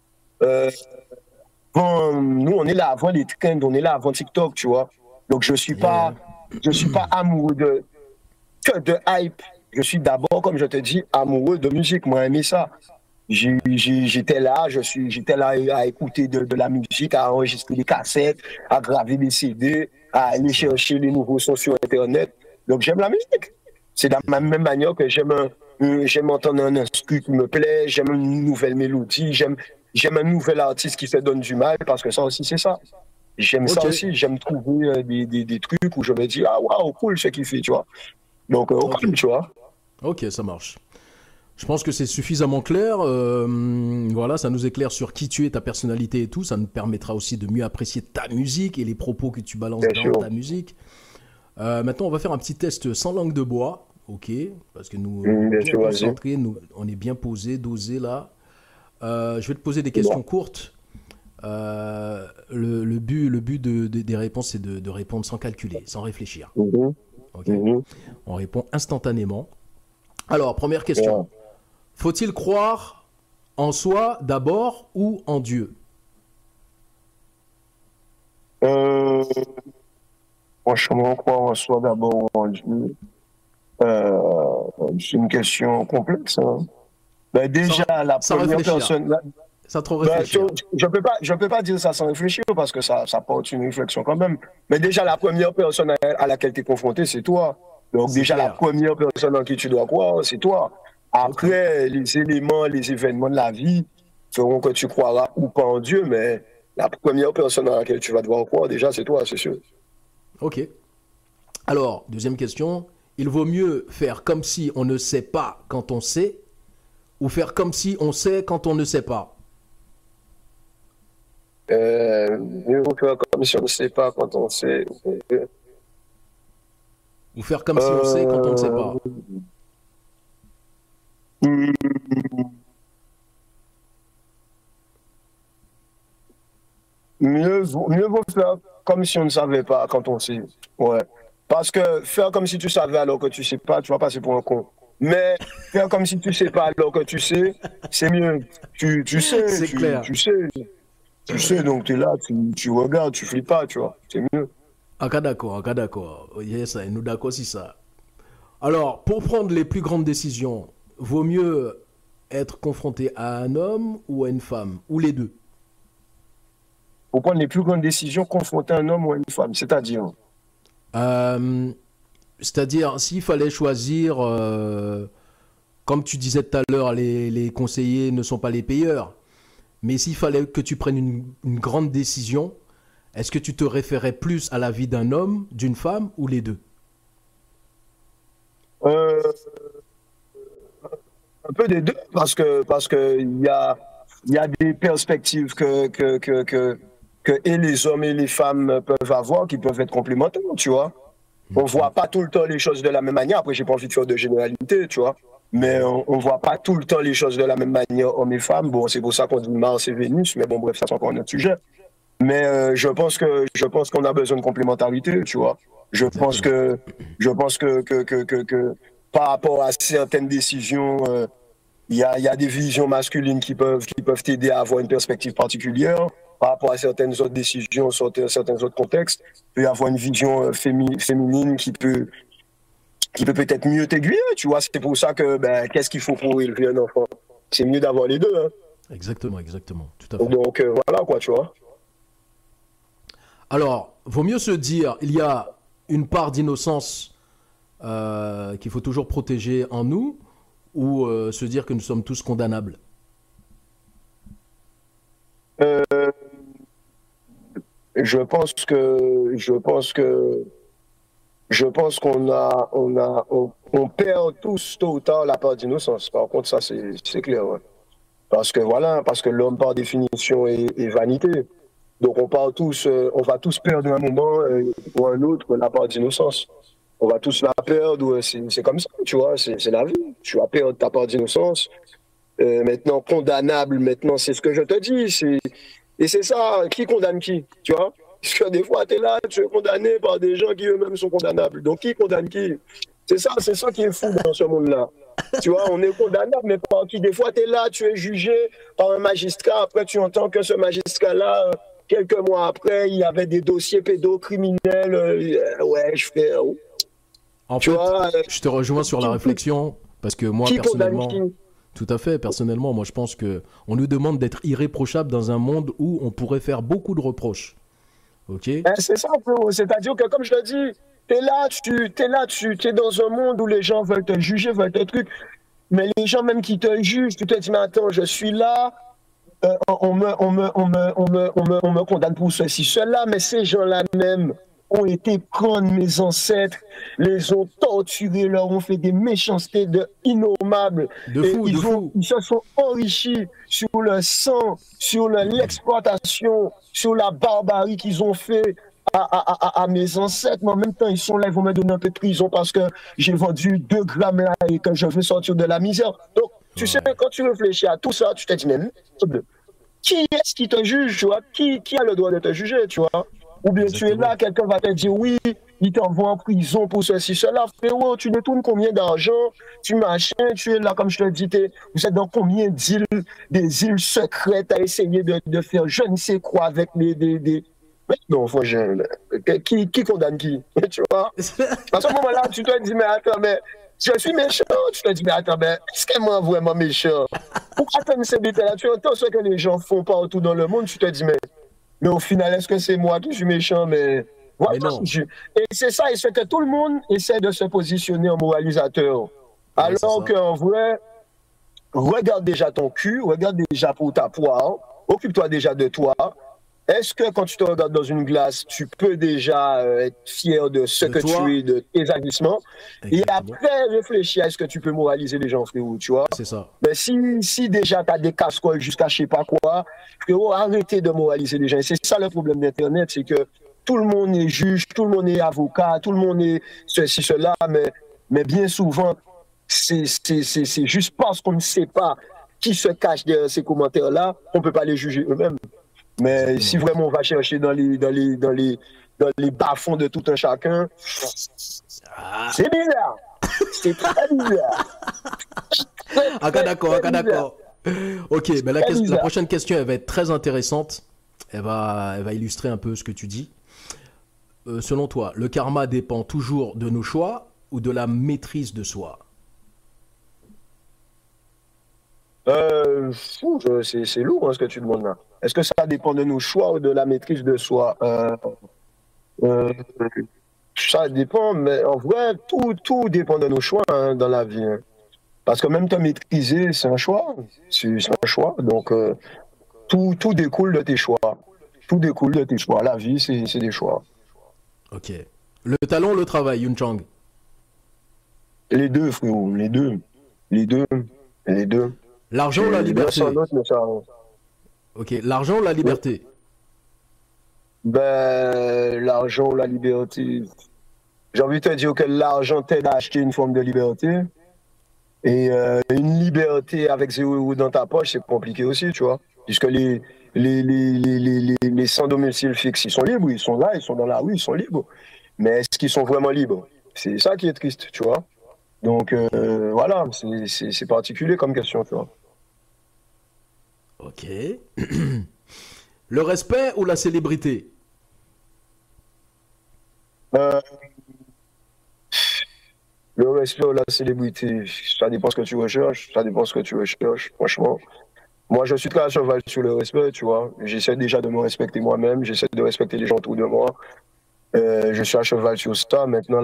nous on est là avant les trends, on est là avant TikTok, tu vois. Donc je suis pas amoureux de hype. Je suis d'abord, comme je te dis, amoureux de musique. Moi, aimé ça. J'étais là à écouter de la musique, à enregistrer des cassettes, à graver des CD, à aller chercher les nouveaux sons sur Internet. Donc, j'aime la musique. C'est de la même manière que j'aime entendre un instru qui me plaît, j'aime une nouvelle mélodie, j'aime un nouvel artiste qui se donne du mal, parce que ça aussi, c'est ça. J'aime ça aussi. J'aime trouver des trucs où je me dis, ah, waouh, cool ce qu'il fait, tu vois. Donc, tu vois. Ok, ça marche. Je pense que c'est suffisamment clair. Voilà, ça nous éclaire sur qui tu es, ta personnalité et tout. Ça nous permettra aussi de mieux apprécier ta musique et les propos que tu balances dans ta musique. Maintenant, on va faire un petit test sans langue de bois. Ok, parce que nous, bien concentrés, on est bien posé, dosé là. Je vais te poser des questions courtes. Le but des réponses, c'est de répondre sans calculer, sans réfléchir. Okay. On répond instantanément. Alors, première question. Faut-il croire en soi d'abord ou en Dieu? Franchement, croire en soi d'abord ou en Dieu, c'est une question complexe. Hein. Ben déjà, la première personne... Ça trop réfléchir. Je peux pas dire ça sans réfléchir parce que ça porte une réflexion quand même. Mais déjà, la première personne à laquelle tu es confronté, c'est toi. Donc déjà, la première personne en qui tu dois croire, c'est toi. Après, les éléments, les événements de la vie feront que tu croiras ou pas en Dieu, mais la première personne à laquelle tu vas devoir croire, déjà, c'est toi, c'est sûr. Ok. Alors, deuxième question. Il vaut mieux faire comme si on ne sait pas quand on sait ou faire comme si on sait quand on ne sait pas? Mieux vaut faire comme si on ne sait pas quand on sait. Ou faire comme si on sait quand on ne sait pas? Hum, mieux vaut faire comme si on ne savait pas quand on sait. Ouais. Parce que faire comme si tu savais alors que tu sais pas, tu vas passer pour un con. Mais faire comme si tu sais pas alors que tu sais, c'est mieux. Tu sais, C'est clair. tu sais, donc tu es là, tu regardes, tu flippes pas, tu vois. C'est mieux. En cas d'accord. Yes, nous d'accord si ça. Alors, pour prendre les plus grandes décisions, vaut mieux être confronté à un homme ou à une femme, ou les deux. Pour prendre les plus grandes décisions, confronter un homme ou une femme, c'est-à-dire. Euh, C'est-à-dire, s'il fallait choisir, comme tu disais tout à l'heure, les conseillers ne sont pas les payeurs, mais s'il fallait que tu prennes une grande décision, est-ce que tu te référais plus à la vie d'un homme, d'une femme ou les deux? Euh, un peu des deux, parce que il y a des perspectives que et les hommes et les femmes peuvent avoir qui peuvent être complémentaires, tu vois. On voit pas tout le temps les choses de la même manière. Après, j'ai pas envie de faire de généralité, tu vois. Mais on voit pas tout le temps les choses de la même manière, hommes et femmes. Bon, c'est pour ça qu'on dit Mars et Vénus, mais bon, bref, ça c'est encore un autre sujet. Mais je pense qu'on a besoin de complémentarité, tu vois. Je pense Exactement. que que par rapport à certaines décisions, il y a des visions masculines qui peuvent t'aider à avoir une perspective particulière. Par rapport à certaines autres décisions, certains autres contextes, il peut y avoir une vision féminine qui peut peut-être mieux t'aiguiller, tu vois. C'est pour ça que, ben, qu'est-ce qu'il faut pour élever un enfant? C'est mieux d'avoir les deux, hein. Exactement, exactement, tout à fait. Donc, voilà, quoi, tu vois. Alors, vaut mieux se dire, il y a une part d'innocence qu'il faut toujours protéger en nous, ou se dire que nous sommes tous condamnables. Euh, je pense que je pense on perd tous tôt ou tard la part d'innocence. Par contre, ça, c'est clair, ouais. Parce que voilà, parce que l'homme, par définition, est vanité. Donc, on va tous perdre un moment ou un autre la part d'innocence. On va tous la perdre, c'est comme ça, tu vois, c'est la vie. Tu vas perdre ta part d'innocence. Maintenant, condamnable, maintenant, c'est ce que je te dis. Et c'est ça, qui condamne qui, tu vois? Parce que des fois, tu es là, tu es condamné par des gens qui eux-mêmes sont condamnables. Donc, qui condamne qui? C'est ça qui est fou dans ce monde-là. Tu vois, on est condamnable, mais par qui? Des fois, tu es là, tu es jugé par un magistrat. Après, tu entends que ce magistrat-là, quelques mois après, il y avait des dossiers pédocriminels. Ouais, je fais. En Tu fait, vois, je te rejoins sur la réflexion, parce que moi, qui condamne qui? personnellement, tout à fait, personnellement, moi, je pense que on nous demande d'être irréprochable dans un monde où on pourrait faire beaucoup de reproches. Ok? C'est ça, frérot. C'est-à-dire que, comme je te dis, tu es dans un monde où les gens veulent te juger, veulent te truc. Mais les gens même qui te jugent, tu te dis, mais attends, je suis là, on me condamne pour ceci, cela, mais ces gens-là même ont été prendre mes ancêtres, les ont torturés, leur ont fait des méchancetés innommables, De et fou, de fou. ils se sont enrichis sur le sang, sur l'exploitation, sur la barbarie qu'ils ont fait à mes ancêtres, mais en même temps, ils sont là, ils vont me donner un peu de prison parce que j'ai vendu 2 grammes là et que je veux sortir de la misère. Donc, tu sais, Ouais. quand tu réfléchis à tout ça, tu te dis, mais merde, qui est-ce qui te juge, tu vois? Qui a le droit de te juger, tu vois? Ou bien tu es Exactement. là, quelqu'un va te dire, oui, il t'envoie en prison pour ceci, cela. Frérot, tu détournes combien d'argent? Tu machin, tu es là, comme je te dis, vous êtes dans combien d'îles, des îles secrètes à essayer de faire je ne sais quoi avec des... Mais non, faut qui condamne qui? Tu vois? À ce moment-là, tu te dis, mais attends, mais je suis méchant. Tu te dis, mais attends, mais est-ce qu'elle m'a vraiment méchant? Pourquoi tu ces détails-là? Tu entends ce que les gens font partout dans le monde, tu te dis, mais au final, est-ce que c'est moi qui suis méchant? Mais voilà. Mais non. Et c'est ça, et c'est que tout le monde essaie de se positionner en moralisateur. Ouais, c'est Alors ça. qu'en vrai, regarde déjà ton cul, regarde déjà pour ta poire, occupe-toi déjà de toi. Est-ce que quand tu te regardes dans une glace, tu peux déjà être fier de ce De que tu toi, es, de tes agissements, et exactement. après réfléchir à est-ce que tu peux moraliser les gens, frérot, tu vois? C'est ça. Mais si déjà tu as des casseroles jusqu'à je sais pas quoi, frérot, arrêtez de moraliser les gens. Et c'est ça le problème d'Internet, c'est que tout le monde est juge, tout le monde est avocat, tout le monde est ceci, cela, mais bien souvent, c'est juste parce qu'on ne sait pas qui se cache derrière ces commentaires-là, on ne peut pas les juger eux-mêmes. Mais Exactement. si vraiment on va chercher dans les bas-fonds de tout un chacun, c'est bizarre. C'est très bizarre. Ah, d'accord, ah, d'accord. Ok, mais la Bizarre. prochaine question, elle va être très intéressante. Elle va illustrer un peu ce que tu dis. Selon toi, le karma dépend toujours de nos choix ou de la maîtrise de soi? C'est lourd hein, ce que tu demandes là. Est-ce que ça dépend de nos choix ou de la maîtrise de soi? Euh, Ça dépend, mais en vrai, tout dépend de nos choix hein, dans la vie. Hein. Parce que même te maîtriser, c'est un choix. C'est un choix. Donc, tout découle de tes choix. Tout découle de tes choix. La vie, c'est des choix. Ok. Le talent, le travail, Yun Chang. Les deux, frérot, les deux. Les deux. Les deux. L'argent ou la L'un sans liberté? l'autre, mais ça. Ok. L'argent ou la Ouais. liberté? Ben, l'argent, la liberté. J'ai envie de te dire que l'argent t'aide à acheter une forme de liberté. Et une liberté avec 0 € dans ta poche, c'est compliqué aussi, tu vois. Puisque les sans domicile fixe, ils sont libres, ils sont là, ils sont dans la rue, ils sont libres. Mais est-ce qu'ils sont vraiment libres? C'est ça qui est triste, tu vois. Donc voilà, c'est particulier comme question, tu vois. Ok. Le respect ou la célébrité? Euh, le respect ou la célébrité, ça dépend ce que tu recherches, ça dépend ce que tu recherches, franchement. Moi, je suis très à cheval sur le respect, tu vois. J'essaie déjà de me respecter moi-même, j'essaie de respecter les gens autour de moi. Je suis à cheval sur ça. Maintenant,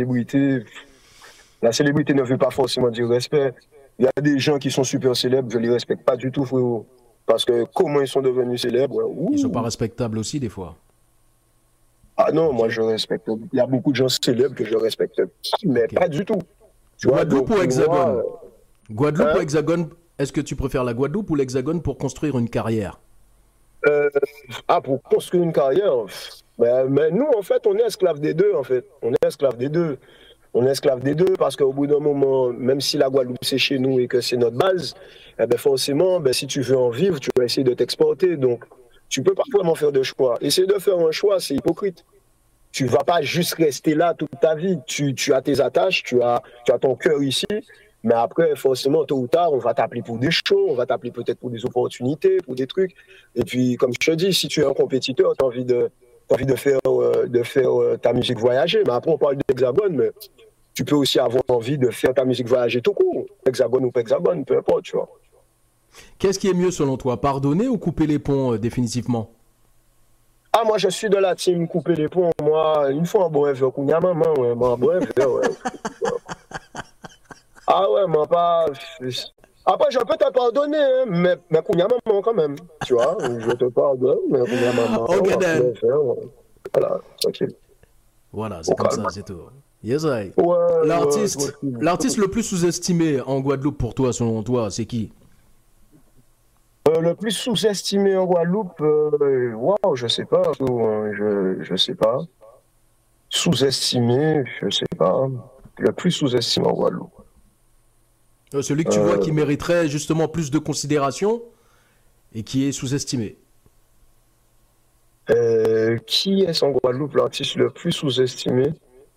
la célébrité ne veut pas forcément dire respect. Il y a des gens qui sont super célèbres, je les respecte pas du tout, frérot. Parce que comment ils sont devenus célèbres, Ils sont pas ouh. respectables aussi, des fois. Ah non, Ok. moi je respecte. Il y a beaucoup de gens célèbres que je respecte, mais Ok. pas du tout. Tu vois, Guadeloupe donc ou pour moi, Hexagone? Guadeloupe ou hein, Hexagone? Est-ce que tu préfères la Guadeloupe ou l'Hexagone pour construire une carrière? euh, pour construire une carrière, mais nous, en fait, on est esclave des deux, en fait. On est esclave des deux. On est esclave des deux parce qu'au bout d'un moment, même si la Guadeloupe c'est chez nous et que c'est notre base, eh ben forcément, ben, si tu veux en vivre, tu vas essayer de t'exporter. Donc, tu peux pas vraiment faire de choix. Essayer de faire un choix, c'est hypocrite. Tu vas pas juste rester là toute ta vie. Tu as tes attaches, tu as ton cœur ici. Mais après, forcément, tôt ou tard, on va t'appeler pour des shows, on va t'appeler peut-être pour des opportunités, pour des trucs. Et puis, comme je te dis, si tu es un compétiteur, tu as envie de faire ta musique voyager. Mais après, on parle d'hexagone, mais tu peux aussi avoir envie de faire ta musique voyager tout court. Hexagone ou pas hexagone, peu importe, tu vois. Qu'est-ce qui est mieux selon toi, pardonner ou couper les ponts définitivement? Ah, moi, je suis de la team couper les ponts. Moi, une fois, un bon verre, qu'on y a maman, ouais, moi, un bon verre, ouais. Ah ouais, moi, pas. Après, je peux te pardonner, hein, mais qu'on y a maman quand même. Tu vois, je te pardonne, mais qu'on y a maman, Ok, on va Dan. faire. Ouais. Voilà, tranquille. Voilà, Au c'est comme calme. ça, c'est tout. Yes, I. Ouais, L'artiste le plus sous-estimé en Guadeloupe pour toi, selon toi, c'est qui? le plus sous-estimé en Guadeloupe, waouh, je sais pas, je sais pas. Sous-estimé, je sais pas. Le plus sous-estimé en Guadeloupe. Celui que tu vois qui Euh, mériterait justement plus de considération et qui est sous-estimé. qui est en Guadeloupe l'artiste le plus sous-estimé?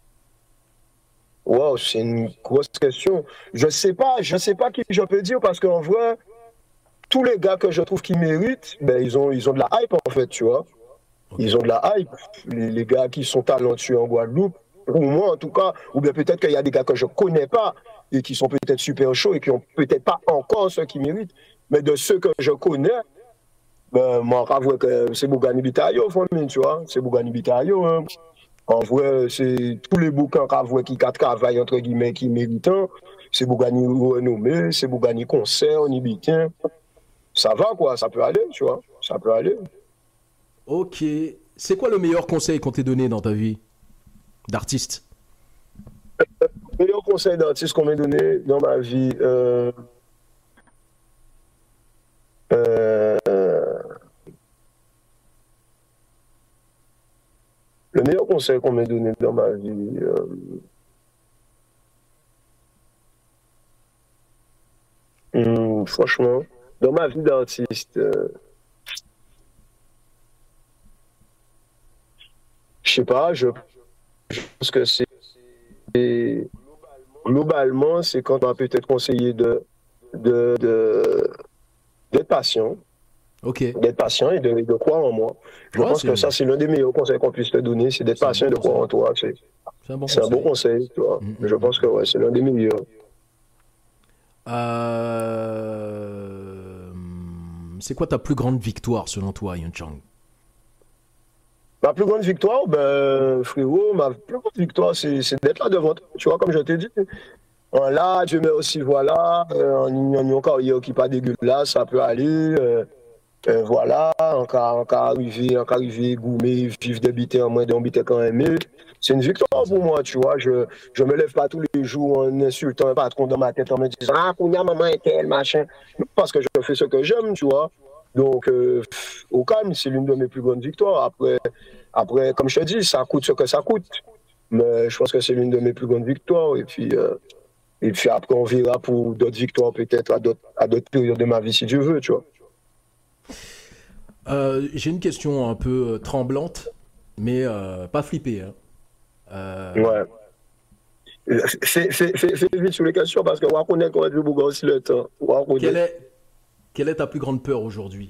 Wow, c'est une grosse question. Je sais pas qui je peux dire parce qu'en vrai, tous les gars que je trouve qui méritent, ben, ils ont de la hype en fait, tu vois. Ok. Ils ont de la hype. Les gars qui sont talentueux en Guadeloupe, ou moi en tout cas, ou bien peut-être qu'il y a des gars que je connais pas et qui sont peut-être super chauds et qui ont peut-être pas encore ceux qui méritent. Mais de ceux que je connais, ben, moi, j'avoue que c'est Bougani Bitayo, famille, tu vois. C'est Bougani Bitayo, hein. En vrai, c'est tous les bouquins qu'avoué qui travaillent, entre guillemets, qui méritent, hein. C'est Bougani renommé, c'est Bougani concert, Nibitien. Ça va, quoi, ça peut aller, tu vois. Ça peut aller. Ok. C'est quoi le meilleur conseil qu'on t'ait donné dans ta vie d'artiste? Le meilleur conseil d'artiste qu'on m'ait donné dans ma vie, euh, le meilleur conseil qu'on m'ait donné dans ma vie, franchement, dans ma vie d'artiste, je sais pas, je pense que c'est globalement, c'est quand on va peut-être conseiller d'être patient. Ok. D'être patient et de croire en moi. Je pense que ça, c'est l'un des meilleurs conseils qu'on puisse te donner, c'est d'être patient et de croire en toi. C'est un bon conseil, tu vois. Je pense que ouais, c'est l'un des meilleurs. C'est quoi ta plus grande victoire selon toi, Yoon Chang? Ma plus grande victoire, ben, frérot, ma plus grande victoire, c'est d'être là devant toi. Tu vois, comme je t'ai dit. Là, Dieu merci, voilà, en une carrière qui n'est pas dégueulasse, ça peut aller. Voilà, encore arriver, goumer, vivre de bité en moins d'un bité quand même. C'est une victoire pour moi, tu vois. Je me lève pas tous les jours en insultant un patron dans ma tête en me disant ah, Kounia, maman est telle, machin. Parce que je fais ce que j'aime, tu vois. Donc, au calme, c'est l'une de mes plus grandes victoires. Après, comme je te dis, ça coûte ce que ça coûte. Mais je pense que c'est l'une de mes plus grandes victoires. Et puis après, on verra pour d'autres victoires, peut-être à d'autres périodes de ma vie, si Dieu veut, tu vois. J'ai une question un peu tremblante, mais pas flippée. Hein. Ouais. Fais vite sur les questions parce qu'on va connaître qu'on va être beaucoup aussi le temps. Quelle est ta plus grande peur aujourd'hui?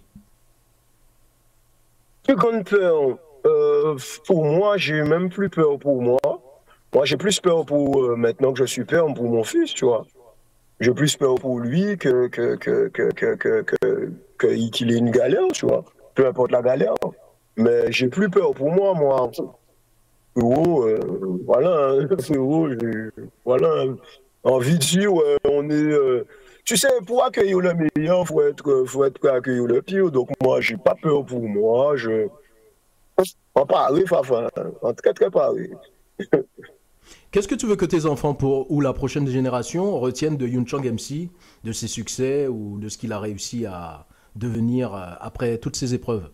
Plus grande peur, pour moi, j'ai même plus peur pour moi. Moi, j'ai plus peur pour maintenant que je suis père pour mon fils, tu vois. J'ai plus peur pour lui qu'il ait une galère, tu vois. Peu importe la galère. Mais j'ai plus peur pour moi. Frérot, voilà, frérot, voilà. Envie de dire, ouais, on est. Tu sais, pour accueillir le meilleur, faut être prêt à accueillir le pire. Donc moi, j'ai pas peur pour moi. En parler, Fafa. En très, très parler. Qu'est-ce que tu veux que tes enfants ou la prochaine génération retiennent de Yoon Chang MC, de ses succès ou de ce qu'il a réussi à devenir après toutes ces épreuves?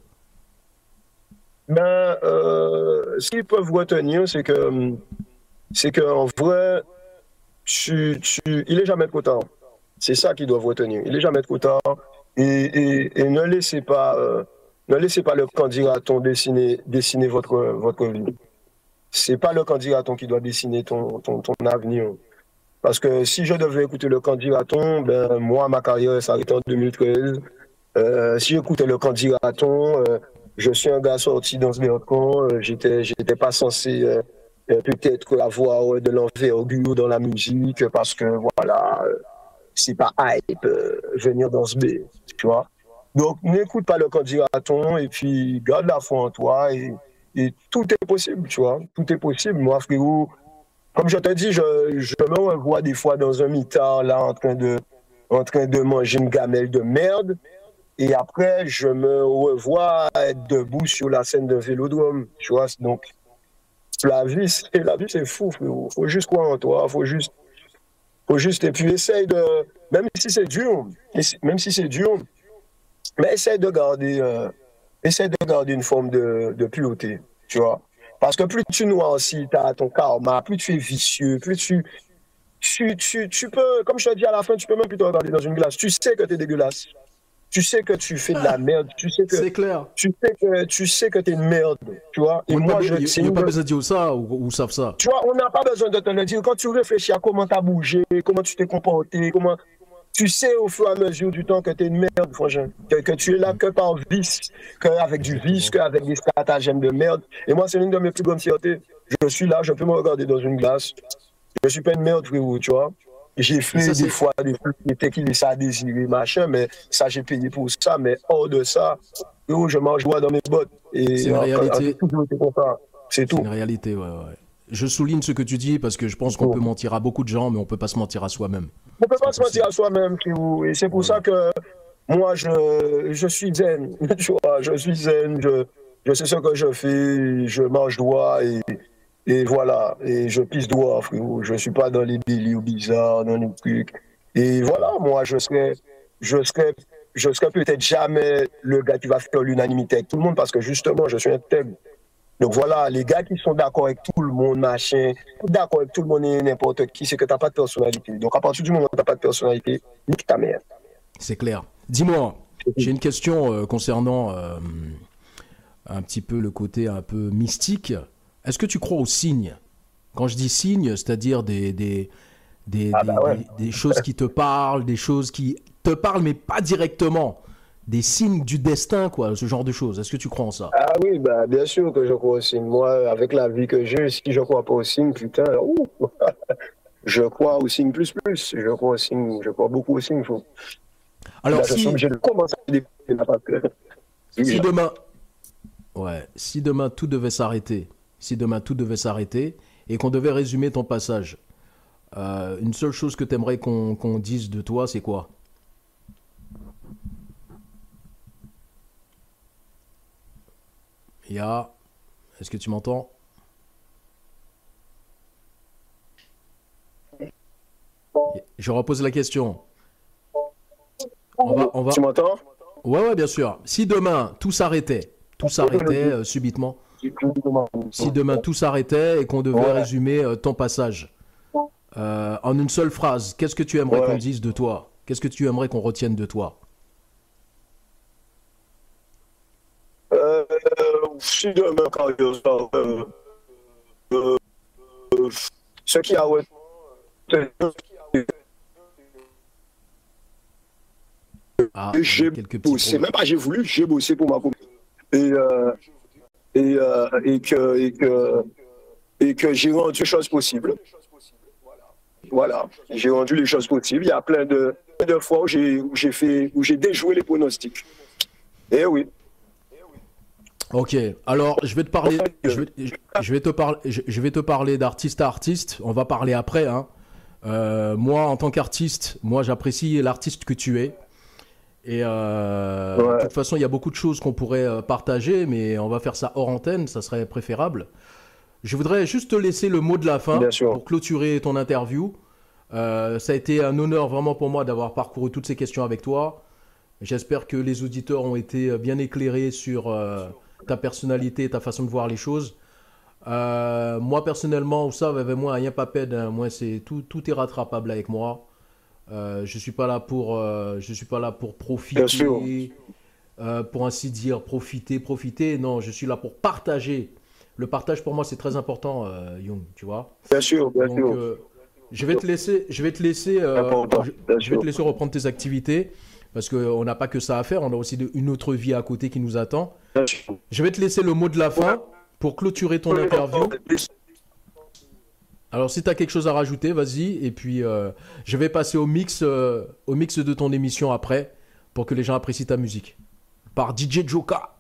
Ben, ce qu'ils peuvent retenir, c'est qu'en vrai, il est jamais trop tard. C'est ça qu'ils doivent retenir. Il est jamais trop tard. Et ne laissez pas le candidaton dessiner votre vie. C'est pas le candidaton qui doit dessiner ton avenir. Parce que si je devais écouter le candidaton, ben, moi, ma carrière s'arrêtait en 2013. Si j'écoutais le candidaton, je suis un gars sorti dans ce camp, j'étais pas censé peut-être avoir de l'envergure dans la musique parce que voilà, c'est pas hype venir dans ce B, tu vois. Donc n'écoute pas le candidaton et puis garde la foi en toi et tout est possible, tu vois. Tout est possible. Moi, frérot, comme je te dis, je me revois des fois dans un mitard là en train de manger une gamelle de merde. Et après, je me revois être debout sur la scène d'un vélodrome, tu vois. Donc, la vie, c'est fou, frérot. Faut juste croire en toi, faut juste, et puis essaye de, même si c'est dur, mais essaye de garder une forme de pureté, tu vois. Parce que plus tu noircis ton karma, plus tu es vicieux, plus tu peux, comme je te dis à la fin, tu peux même plus te regarder dans une glace. Tu sais que tu es dégueulasse. Tu sais que tu fais de la merde, c'est clair. Tu sais que t'es une merde, tu vois. Et moi, il n'y a pas besoin de dire ça ou savent ça. Tu vois, on n'a pas besoin de te le dire. Quand tu réfléchis à comment tu as bougé, comment tu t'es comporté, tu sais au fur et à mesure du temps que tu es une merde, franchement. Que tu es là que par vice, qu'avec du vice, qu'avec des stratagèmes de merde. Et moi, c'est l'une de mes plus grandes fiertés. Je suis là, je peux me regarder dans une glace. Je suis pas une merde, frérot, tu vois. J'ai fait des fois des trucs qui étaient qui laissaient à désirer, machin, mais ça, j'ai payé pour ça. Mais hors de ça, je mange droit dans mes bottes. C'est une réalité. C'est tout. C'est une réalité, ouais. Je souligne ce que tu dis parce que je pense qu'on peut mentir à beaucoup de gens, mais on peut pas se mentir à soi-même. On peut pas se mentir à soi-même, frérot. Et c'est pour ça que moi, je suis zen. Tu vois, je suis zen. Je sais ce que je fais. Je mange droit et voilà, et je pisse droit, frérot. Je suis pas dans les délires bizarres, dans les trucs. Et voilà, moi, je serais peut-être jamais le gars qui va faire l'unanimité avec tout le monde parce que justement, je suis un thème. Donc voilà, les gars qui sont d'accord avec tout le monde, machin, d'accord avec tout le monde et n'importe qui, c'est que t'as pas de personnalité. Donc à partir du moment où t'as pas de personnalité, nique ta mère. C'est clair. Dis-moi, j'ai une question concernant un petit peu le côté un peu mystique. Est-ce que tu crois aux signes? Quand je dis signes, c'est-à-dire des choses qui te parlent, des choses qui te parlent mais pas directement. Des signes du destin, quoi, ce genre de choses. Est-ce que tu crois en ça? Ah oui, bah, bien sûr que je crois aux signes. Moi, avec la vie que j'ai, si je crois pas aux signes, putain, je crois aux signes plus. Je crois aux signes, je crois beaucoup aux signes. Alors, là, je suis obligé de commencer à développer ma part. Si demain, si demain tout devait s'arrêter, et qu'on devait résumer ton passage, une seule chose que tu aimerais qu'on dise de toi, c'est quoi? Est-ce que tu m'entends? Je repose la question. Tu m'entends? Ouais, bien sûr. Si demain tout s'arrêtait subitement, si demain tout s'arrêtait et qu'on devait résumer ton passage en une seule phrase, qu'est-ce que tu aimerais qu'on dise de toi? Qu'est-ce que tu aimerais qu'on retienne de toi? Si demain, quand ce qui a j'ai bossé, même pas j'ai voulu, j'ai bossé pour ma copine. Et que j'ai rendu les choses possibles. Voilà, j'ai rendu les choses possibles. Il y a plein de fois où j'ai déjoué les pronostics. Eh oui. Ok, alors je vais te parler d'artiste à artiste. On va parler après, hein. Moi, en tant qu'artiste, j'apprécie l'artiste que tu es. Et de toute façon, il y a beaucoup de choses qu'on pourrait partager, mais on va faire ça hors antenne, ça serait préférable. Je voudrais juste te laisser le mot de la fin pour clôturer ton interview. Ça a été un honneur vraiment pour moi d'avoir parcouru toutes ces questions avec toi. J'espère que les auditeurs ont été bien éclairés sur ta personnalité, ta façon de voir les choses. Moi, personnellement, ça, avec moi, rien pas pède. Hein. Moi, tout est rattrapable avec moi. Je suis pas là pour profiter, pour ainsi dire profiter. Non, je suis là pour partager. Le partage pour moi c'est très important, Young, tu vois. Bien sûr. Je vais te laisser reprendre tes activités parce qu'on n'a pas que ça à faire, on a aussi une autre vie à côté qui nous attend. Je vais te laisser le mot de la fin pour clôturer ton interview. Alors, si tu as quelque chose à rajouter, vas-y. Et puis, je vais passer au mix de ton émission après pour que les gens apprécient ta musique. Par DJ Joka.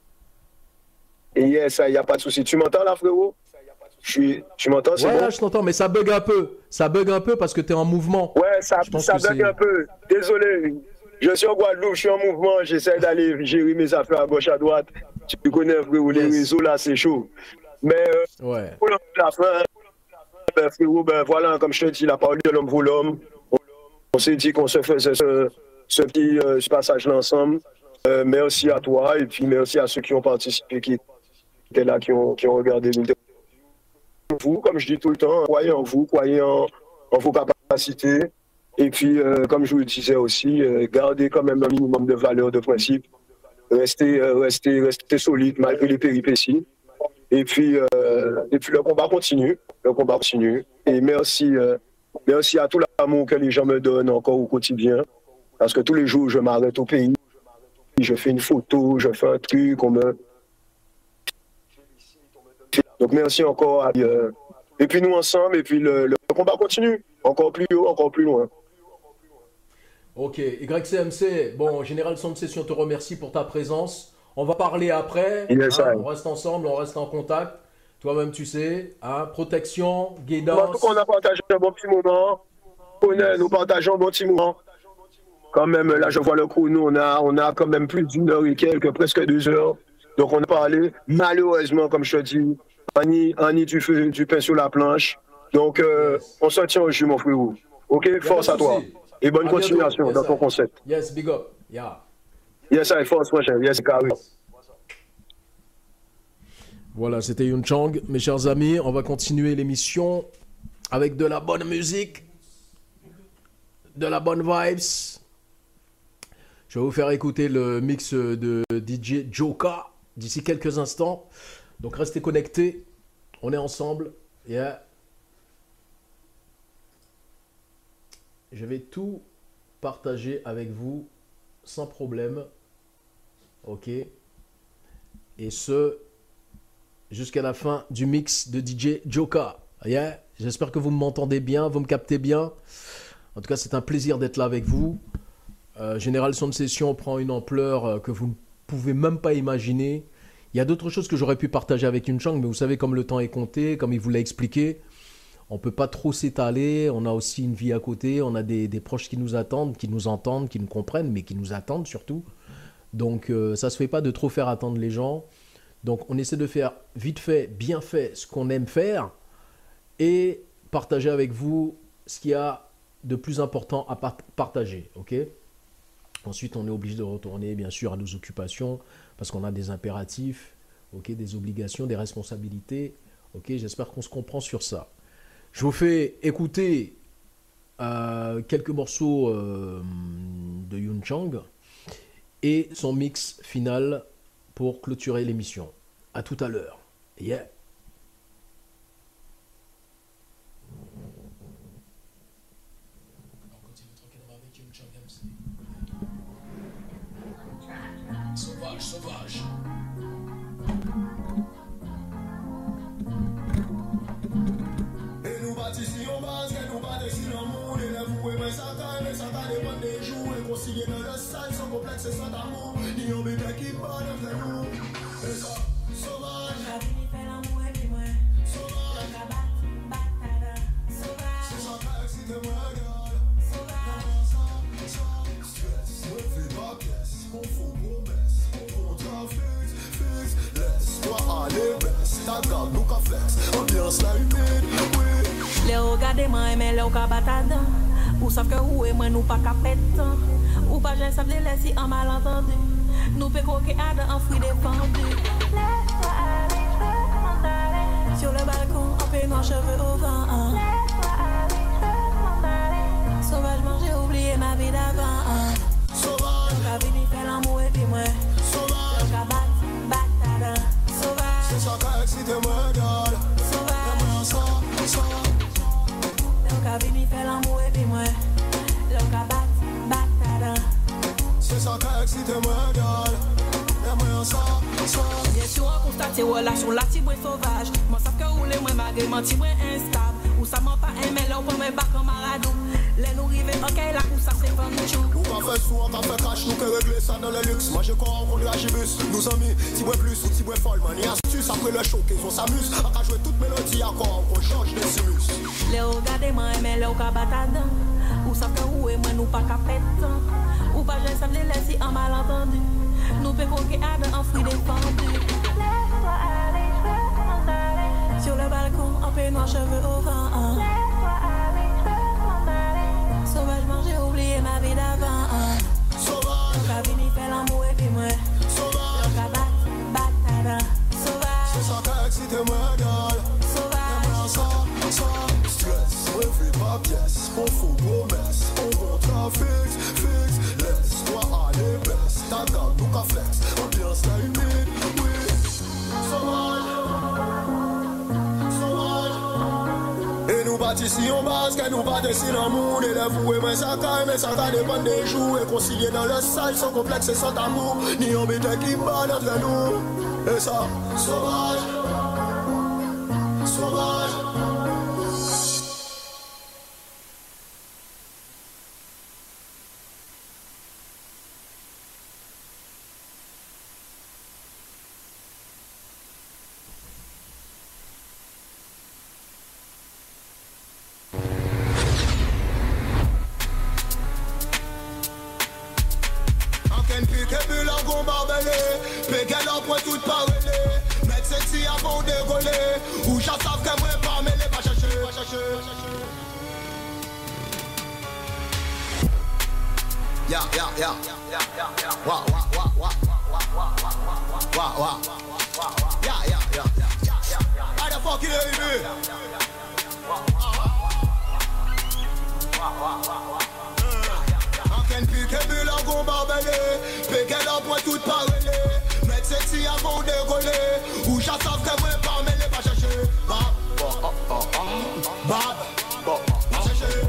Yes, il n'y a pas de souci. Tu m'entends là, frérot? Tu m'entends? Ouais, là, je t'entends, mais ça bug un peu. Ça bug un peu parce que tu es en mouvement. Ouais, ça bug un peu. Désolé. Je suis en Guadeloupe, je suis en mouvement. J'essaie d'aller gérer mes affaires à gauche, à droite. Tu connais, frérot, les réseaux là, c'est chaud. Mais pour la fin... frérot, voilà, comme je te dis, la parole de l'homme vaut l'homme. On s'est dit qu'on se faisait ce petit passage-là ensemble. Merci à toi et puis merci à ceux qui ont participé, qui étaient là, qui ont regardé l'interview. Vous, comme je dis tout le temps, croyez en vous, croyez en vos capacités. Et puis, comme je vous le disais aussi, gardez quand même un minimum de valeur, de principe. Restez solide malgré les péripéties. Et puis le combat continue. Et merci à tout l'amour que les gens me donnent encore au quotidien. Parce que tous les jours, je m'arrête au pays. Je fais une photo, je fais un truc, Donc merci encore. Et puis nous ensemble, et puis le combat continue. Encore plus haut, encore plus loin. Ok, YCMC, bon, Général Sound Session te remercie pour ta présence. On va parler après. On reste ensemble, on reste en contact. Toi-même, tu sais, protection, guidance. On a partagé un bon petit moment. Nous partageons un bon petit moment. Quand même, là, je vois le coup, nous, on a quand même plus d'une heure et quelques, presque 2 heures. Donc, on a parlé. Malheureusement, comme je te dis, Annie, tu fais du pain sur la planche. Donc, on se tient au jus, mon frérot. OK, force à toi. Et bonne continuation dans ton concept. Yes, big up. Yeah. Yes, I force, moi, yes, carré. Voilà, c'était Young Chang. Mes chers amis, on va continuer l'émission avec de la bonne musique, de la bonne vibes. Je vais vous faire écouter le mix de DJ Joka d'ici quelques instants. Donc restez connectés. On est ensemble. Yeah. Je vais tout partager avec vous sans problème. Ok. Et ce, jusqu'à la fin du mix de DJ Joka. Yeah. J'espère que vous m'entendez bien, vous me captez bien. En tout cas, c'est un plaisir d'être là avec vous. Général Sound Session prend une ampleur que vous ne pouvez même pas imaginer. Il y a d'autres choses que j'aurais pu partager avec Yunchang, mais vous savez, comme le temps est compté, comme il vous l'a expliqué, on ne peut pas trop s'étaler. On a aussi une vie à côté. On a des proches qui nous attendent, qui nous entendent, qui nous comprennent, mais qui nous attendent surtout. Donc, ça ne se fait pas de trop faire attendre les gens. Donc, on essaie de faire vite fait, bien fait, ce qu'on aime faire et partager avec vous ce qu'il y a de plus important à partager. Ok ? Ensuite, on est obligé de retourner, bien sûr, à nos occupations parce qu'on a des impératifs, okay, des obligations, des responsabilités. Okay, j'espère qu'on se comprend sur ça. Je vous fais écouter quelques morceaux de Yunchang et son mix final pour clôturer l'émission. À tout à l'heure. Yeah. Sauvage, sauvage. Et nous bâtissions base, et nous bâtissions dans le monde. Et l'avouer, mais ça dépend des jours. Et concilier dans le sale, sans complexe et sans amour. Ni en bébé qui bat dans le nous. Et ça, sauvage. La vie fait l'amour et puis moi. Sauvage. La batte, sauvage. C'est ça qui excite moi, regarde. Sauvage. Stress, me fait pas pièce. On fout promesse. Laisse-toi aller, baisse ta garde, nous qu'a flex. Ambiance la humide, oui. Les regardez-moi, mais les cabatades. Ou savent que vous et moi, nous pas capet. Ou pas, j'ai savent les laisser en malentendu. Nous peut croquer à d'un fruit défendu. Laisse-toi aller, je veux m'en aller. Sur le balcon, en peignoir, cheveux au vent. Laisse-toi aller, je veux m'en aller. Sauvagement, j'ai oublié ma vie d'avant. Sauvage. La vie fait l'amour et puis moi. Sauvage. C'est ça qui excite moi, regarde. Sauvage. Le cabini fait l'amour et puis moi. Le cabat, c'est ça qui excite moi, regarde. Bien sûr, on constate relation là, si sauvage. Moi, ça que rouler, moi, malgré mon petit instable. Ou ça m'a pas aimé, là, pour mes bacs en maradou. Les nous river, ok, là, où ça c'est pas nous chou. Ou pas fait sous, on t'a fait cash, nous que régler ça dans le luxe. Moi, j'ai quoi rencontré la Gibus. Nous amis, si bois plus ou si bois folle, man. Et astuce, après le show, qu'ils on s'amuse. On a joué toute mélodie à quoi, on change les sinus. Les regardez-moi, mais les cabatades. Ou ça que où et moi, nous pas capet. Ou pas, j'ai savent les laisser en malentendu. Nous peut croquer à d'un fruit défendu. Laisse-toi aller, je veux m'en aller. Sur le balcon, en peignoir, cheveux au vent. Laisse-toi aller, je veux m'en aller. Sauvagement, j'ai oublié ma vie d'avant. Sauvage. Le cabini fait l'amour et puis moi. Sauvage. Le cabat, sauvage. C'est ça qui excite moi, regarde. Sauvage. Stress, me fait pas pièce. On fout promesse, on compte fixe. Laisse-toi aller, baisse ta garde, nous qu'a flex. Ambiance la humide, oui. Sauvage. Et nous bâtissions base, que nous bâtissions dans le monde. Et l'avouer, mais ça dépend des jours. Et concilier dans le sale, sans complexe et sans amour. Ni en bébé qui bat entre nous. Et ça, sauvage. Sauvage. barbelé. Péguel pour tout parler. Mettre sexy avant de décoller. Ou j'attends que moi pas mêler, pas chercher. Pas chercher.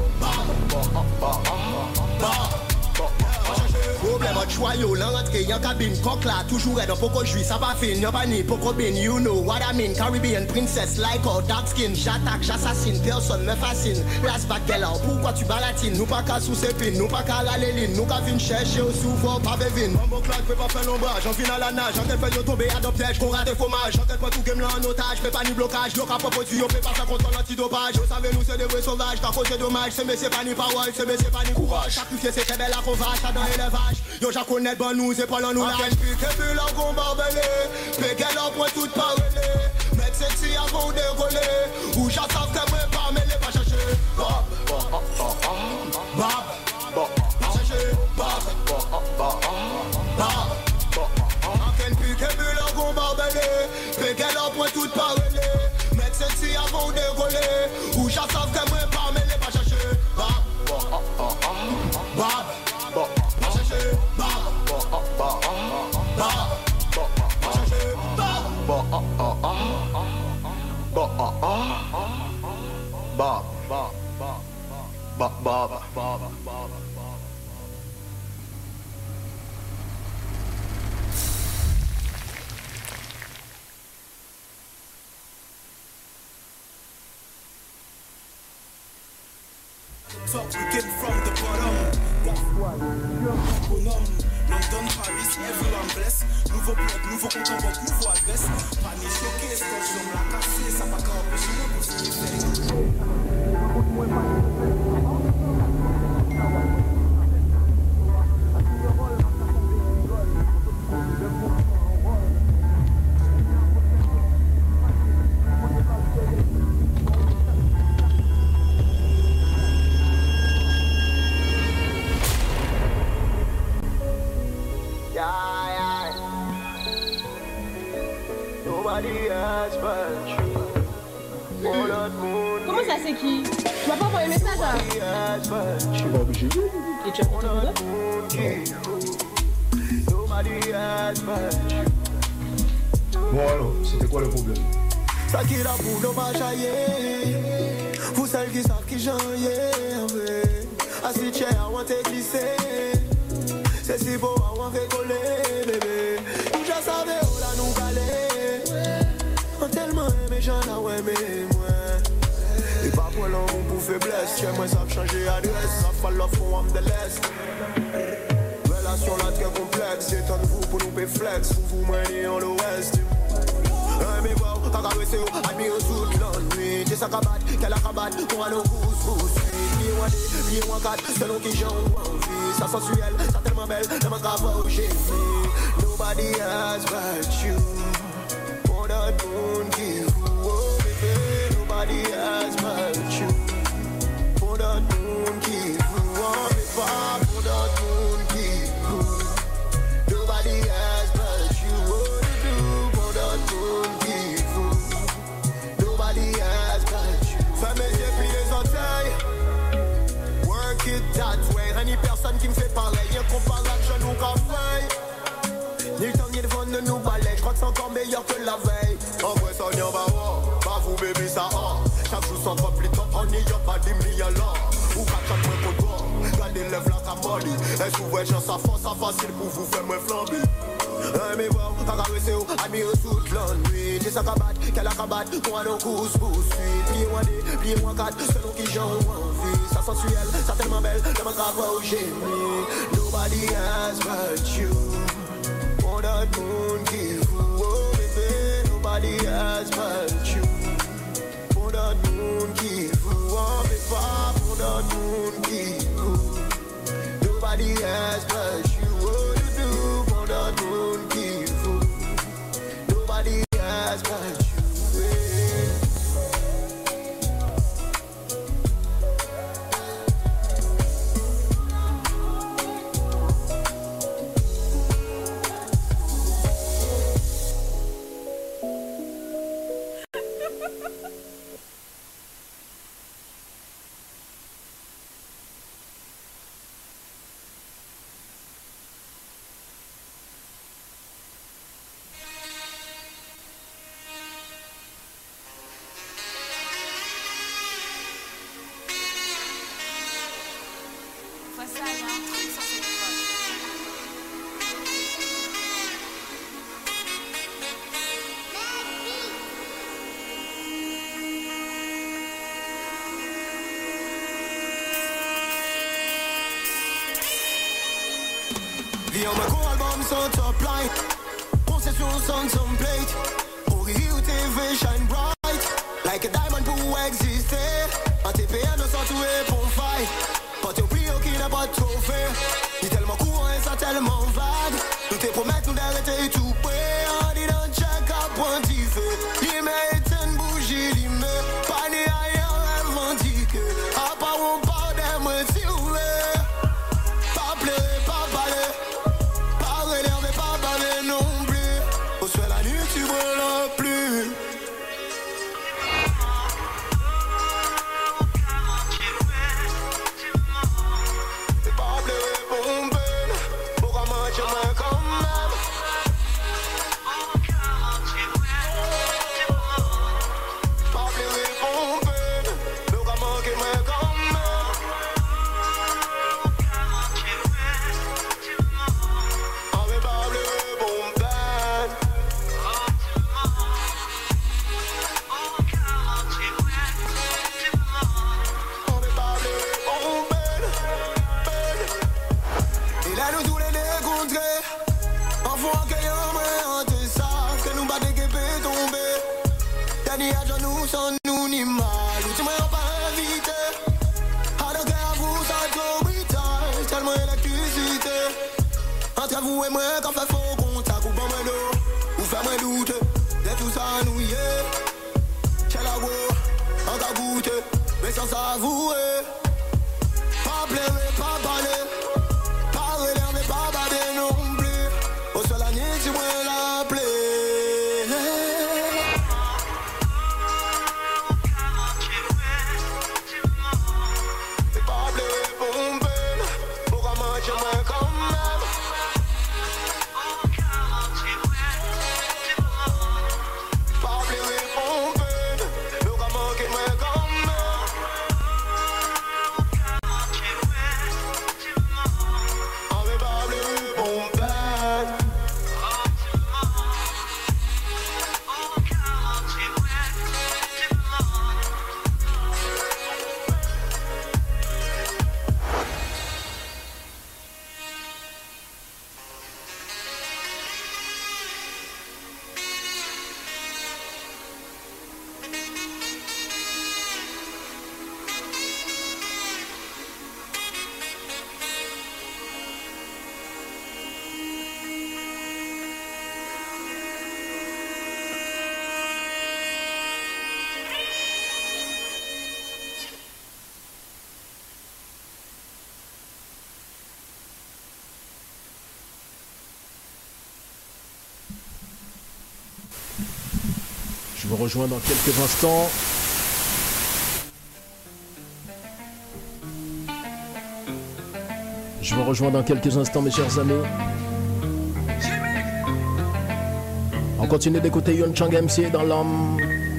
Problème de choyau, l'entrée en cabine, coq là, toujours aide, pourquoi je ça pas fin, y'a pas ni, pourquoi bin, you know what I mean, Caribbean princess, like or dark skin, j'attaque, j'assassine, personne me fascine, place back là, pourquoi tu balatines, nous pas qu'à sous ses pines, nous pas qu'à la léline, nous qu'à venir chercher au souvent, pas bevine, mon claque, peut pas faire l'ombrage, en finale à nage, en tel fait yo tomber, adopter, qu'on rate fromage, en tel pas tout game là en otage, fait pas ni blocage, l'eau capot pour tuyau, fait pas ça contre l'antidopage, vous savez nous c'est des vrais sauvages, car c'est dommage, c'est mais c'est pas ni parole, c'est mais c'est pas ni courage, sacrifier c'est très belle à convache, dans l'élevage. Yo j'en connais bon nous c'est pas là nous là. Quel pique et puis la gombe barbelé. Péguel pour tout parler. Mettre sexy avant de décoller. Ou j'attends que moi pas mêler pas chercher. Pas chercher. Quel pique et puis la gombe barbelé. Péguel pour tout parler. Mettre sexy avant de décoller. Ou j'attends que moi pas mêler pas chercher. Top, we came from the bottom. That's why bonhomme. London, Paris, everyone bless. Nouveau plug, nouveau compte en banque, nouveau adresse. Pas ni choqué, c'est quand je la casser. Ça va qu'à empêcher moi pour ce qu'il fait. Comment ça c'est qui? Tu m'as pas envoyé un message là? Je suis pas obligé. Et tu as fait ton Bon alors, c'était quoi le problème? Ça qui la boule au machaillé. Vous celles qui savent qui j'en ai. Assis cher, on t'est glissé. C'est si beau, on fait coller, bébé. Nous déjà savons, on l'a nous galé. On tellement aimé, j'en ai aimé, moi. Et pas pour l'homme pour faiblesse. Chez moi, ça a changé adresse. Ça fait l'offre, on de l'Est. Relation là très complexe. Étonne-vous pour nous flex. Pour vous mener en l'Ouest. Mais wow, kaka we se yo, admire toute l'ennui. T'es sa cabane, qu'elle a cabane, pour aller au pouce. Plié moi des, plié moi quatre, selon qui j'en envie. Ça sensuel, ça tellement belle, de ma grave au génie. Nobody has but you. Pour notre monde qui vous, oh bébé. Nobody has but you. Pour notre monde qui vous, oh bébé. Pour notre monde qui vous. Nobody has but you, oh bébé. Pour notre monde qui vous. Nobody has but you. Fais mes yeux puis les orteils. Work it that way. Any personne qui me fait pareil. Incomparable, je nous café. Ni le temps ni le vent ne nous balaye. Je crois que c'est encore meilleur que la veille. En vrai, ça n'y en va pas. Pas vous, bébé, ça a. Chaque jour sans rempli de temps. On n'y a pas des millions là. Ou pas chaque fois qu'on doit. Gardez lève la camoli. Est-ce que vous voyez, j'en ça facile pour vous faire me flamber. Mais bon, kaka we se yo, admire toute l'ennui. T'es sa cabane, qu'elle a cabane, pour aller au couscous. Plié moi des, plié moi quatre, selon qui j'en envie. Ça sensuel, ça tellement belle, de ma grave au génie. Nobody has but you. Pour notre monde qui vous, oh bébé. Nobody has but you. Pour notre monde qui vous, oh bébé. Pour notre monde qui vous. Nobody has but you, oh bébé. Pour notre monde qui vous. Nobody has but you. Viens me go album so top line. Possession sound some plate. Pour you TV shine bright. Like a diamond pour exister. En TPN nous sent tuer pour fight. Pas te prix qui n'a pas de trophée. Il tellement court et ça tellement vague. Nous te promettons nous d'arrêter tout près. On dit dans check up point d'y fait. Il mérite une bougie, il met. Pas ni ailleurs revendiqué. À part on parle des mots si vous voulez. Pas pleurer, pas parler. Non plus, au soir la nuit tu brûles plus. T'es pas pleurer pour un peine, pourquoi marcher moins quand même. Pas pleurer pour un peine, pourquoi marcher moins quand même. Sans nous ni mal, tu m'as pas invité. À la guerre, vous êtes trop brutal, tellement électricité. Entre vous et moi, quand fait faux contact, ou pas moi d'eau, ou fait moi doute. De tout ça, nous y est. Chez la go, on t'a goûté, mais sans s'avouer. Pas pleurer, pas parler. Pas relerver, pas bader non plus. Au sol, la nuit, tu m'as l'appelé. Je vous rejoins dans quelques instants. Je vous rejoins dans quelques instants, mes chers amis. On continue d'écouter Young Chang MC dans l'homme.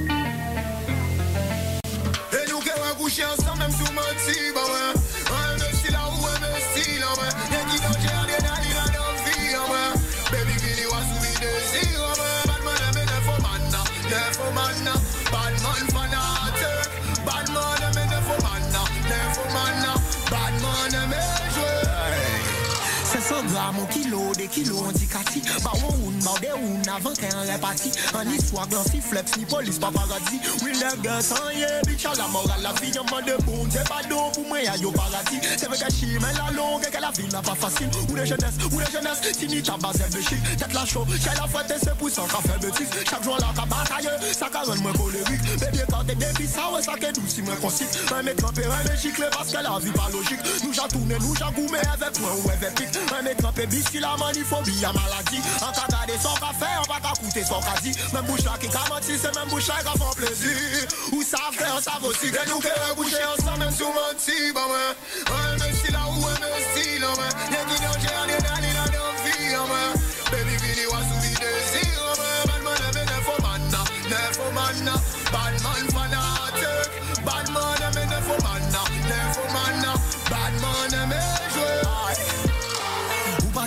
Et nous qui va coucher ensemble, même sous mon petit, bah ouais. Un merci là où un merci là, ouais. Y'a qui dans le jardin, y'a dans la vie, ouais. Baby, Billy, was to be the zero, ouais. Bad man, I'm in the for man, never man, bad man, fanatic. Bad man, I'm in the for man, never man, bad man, I'm in c'est 100 grammes au kilo, des kilos handicapés. Bah on bah des on avant qu'un réparti. En histoire dans si flex ni police paparazzi. Oui les gars sans yé, bitch à la morale la vie. Y'a pas de bon, c'est pas d'eau pour moi y'a yo paradis. C'est vrai que chi mais la longue et que la vie n'a pas facile. Ou les jeunesses, si ni tabac c'est de chic. Tête la chaud, j'ai la fête et c'est pour ça qu'on fait bêtise. Chaque jour là qu'à bataille, ça cartonne moins colérique. Bébé quand t'es défi ça ouais ça qu'est doux si moins concis. Un mec trempé, un mec chicle parce que la vie pas logique. Nous j'ai tourné, nous j'ai goûté avec moi ou avec pique. Un mec trempé bis la maniphobie à maladie. En cas garder son café, on va pas coûter son quasi. Même bouche là qui a menti, c'est même bouche là qui a fait plaisir. Ou ça fait, on savent aussi que nous qui bouger ensemble, même sous menti, bah ouais. Un merci là ou un merci là, ouais. Y'a qui dans le jardin, y'a dans la vie, ouais. Baby, Billy, was to be the zero, ouais. Bad man, I'm in the for man, never man. Bad man, fanatic. Bad man, I'm in the for man, never man. Bad man, I'm in the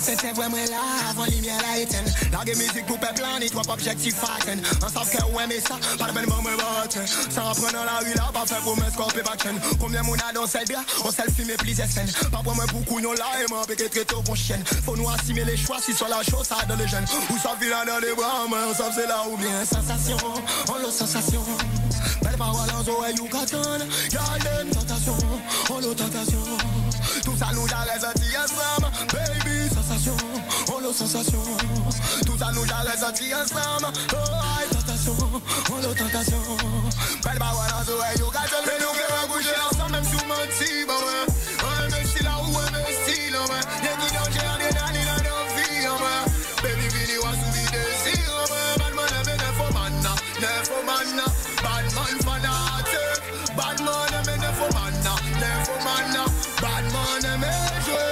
c'était vraiment là avant lumière la éteinte. Larguer musique pour peuple en toi pas objectif atteint. On savent que ouais mais ça, pas de belle moment me battre. Sans prendre la rue là, pas fait pour me scoper pas chaîne. Combien mon a dans cette bière, on selfie mes plis et scènes. Pas pour moi beaucoup non là et moi péquer très tôt qu'on chienne. Faut nous assumer les choix si sur la chose ça dans les jeunes. Ou ça vit là dans les bras, mais on savent c'est là ou bien sensation. On l'a sensation. Belle parole en oreille ou cartonne. Y'a une tentation, on l'a tentation. Tout ça nous a ressenti ensemble. Baby, sensation, on l'a sensation. Tout ça nous a ressenti ensemble. Oh, tentation, on l'a tentation. Belle parole en oreille ou cartonne. Mais nous verrons coucher ensemble même sous menti. Bah ouais, même si là où même style. Y'a qui dans le gère, y'a dans nos filles. Baby, vini wa sous des désirs. Bad man, mais nefomana. Bad man fanatic. Bad man, mais nefomana. Bad man, mais jouer.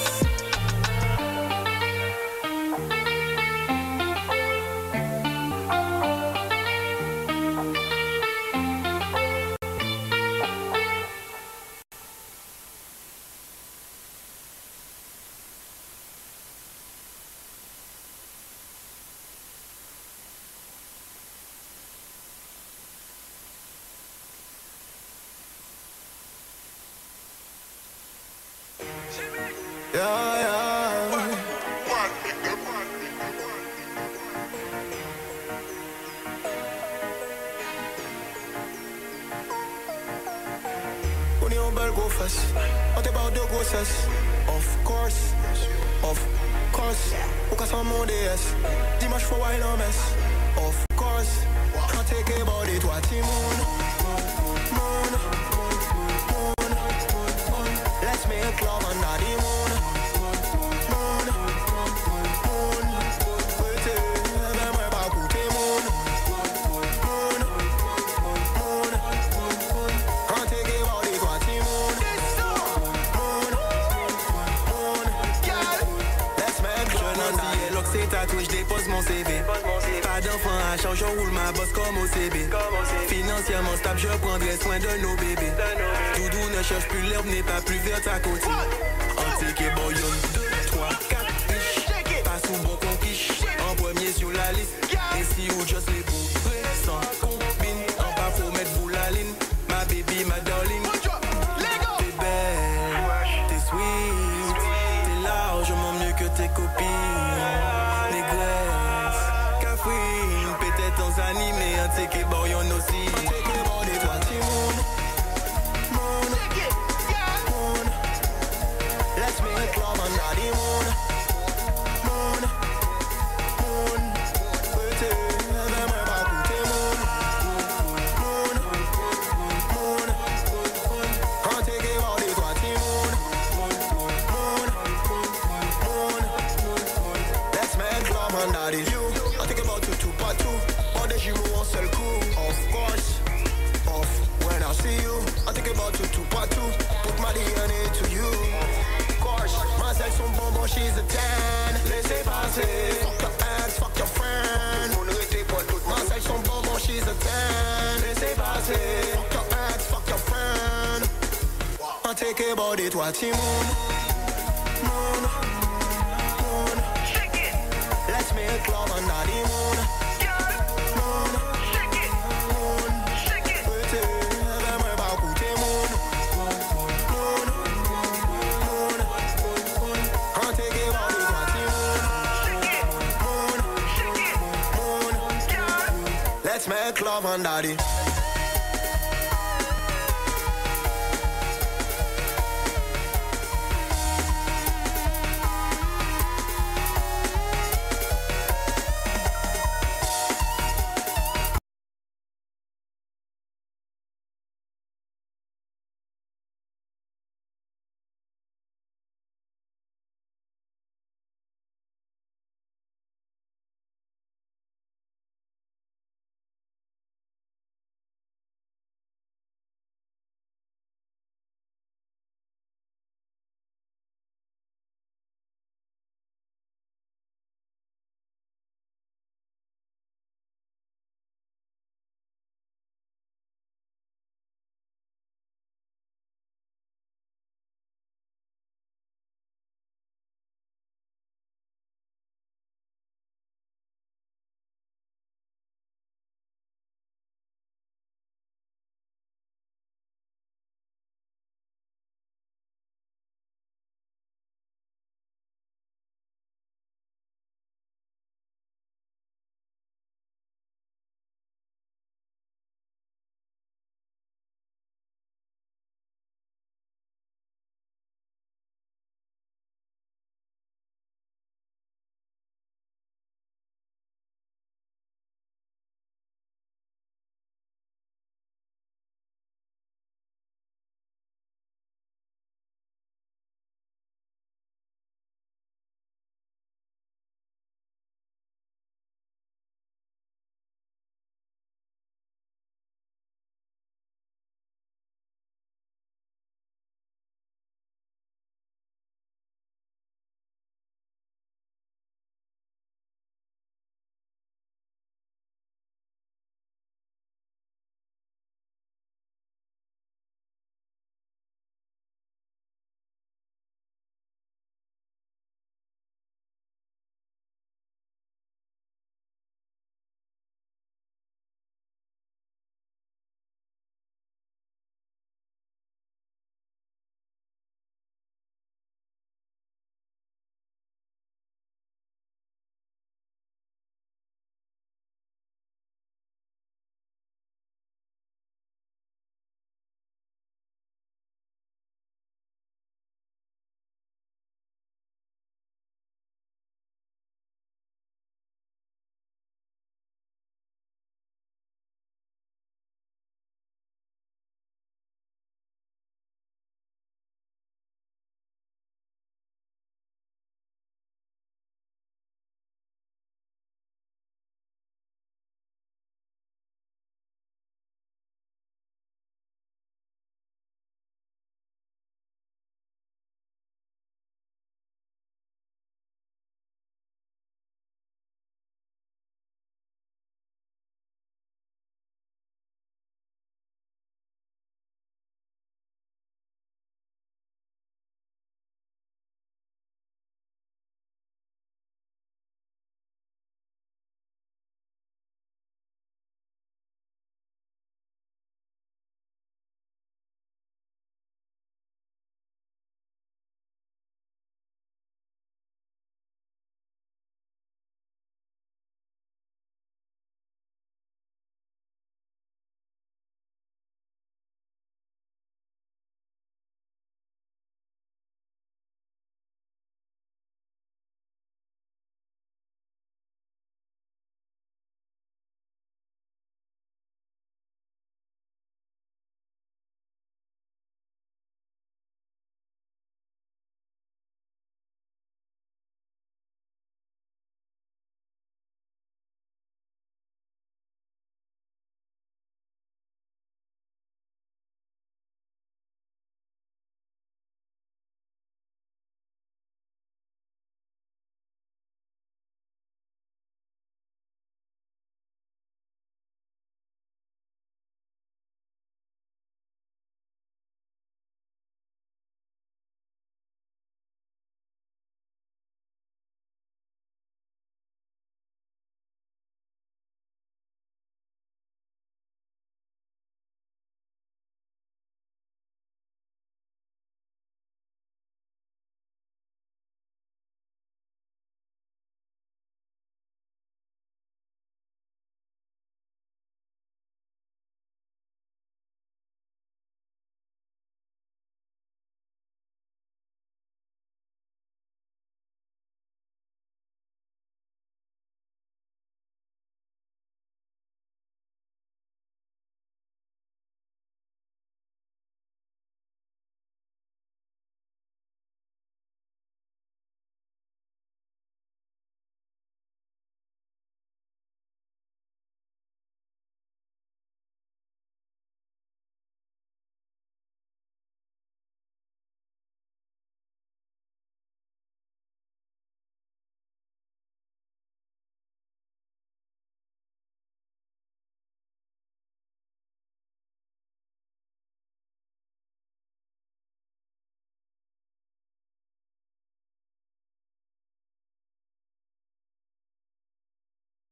On est en belle gros face, on te parle de grossesse. Of course, ou qu'à s'en mon DS. Dimanche faut wine en mess. Of course, quand t'es que body toi t'es moon. Let's make love under the moon. Tatouage, je dépose mon CV. Pas d'enfant à charge, je roule ma bosse comme OCB. Financièrement stable, je prendrai soin de nos bébés. Doudou ne cherche plus l'herbe, n'est pas plus verte à côté. Antique et boyon, 2, 3, 4 piches. Pas sous bon conquiche, en premier sur la liste. Et si ou just les beaux, sans combine. En bas faut mettre boule à ligne. Ma baby, ma darling. T'es belle, t'es sweet. T'es largement mieux que tes copines. Peut-être en animé, un ticket boyon aussi. Un ticket boyon, toi, Timon. Let's make love under the moon. Let's make love under the moon. I think about two part two. All the jumeaux en seul coup. Of course, when I see you. I think about two part two. Put my DNA to you. Of course, ma sex son bonbon, she's a 10. Laissez passer. Fuck your ex, fuck your friend. Ma sex son bonbon, she's a 10. Laissez passer. Fuck your ex, fuck your friend. I think about it, toi, Timon. Let's make love under the moon. Let's make love under the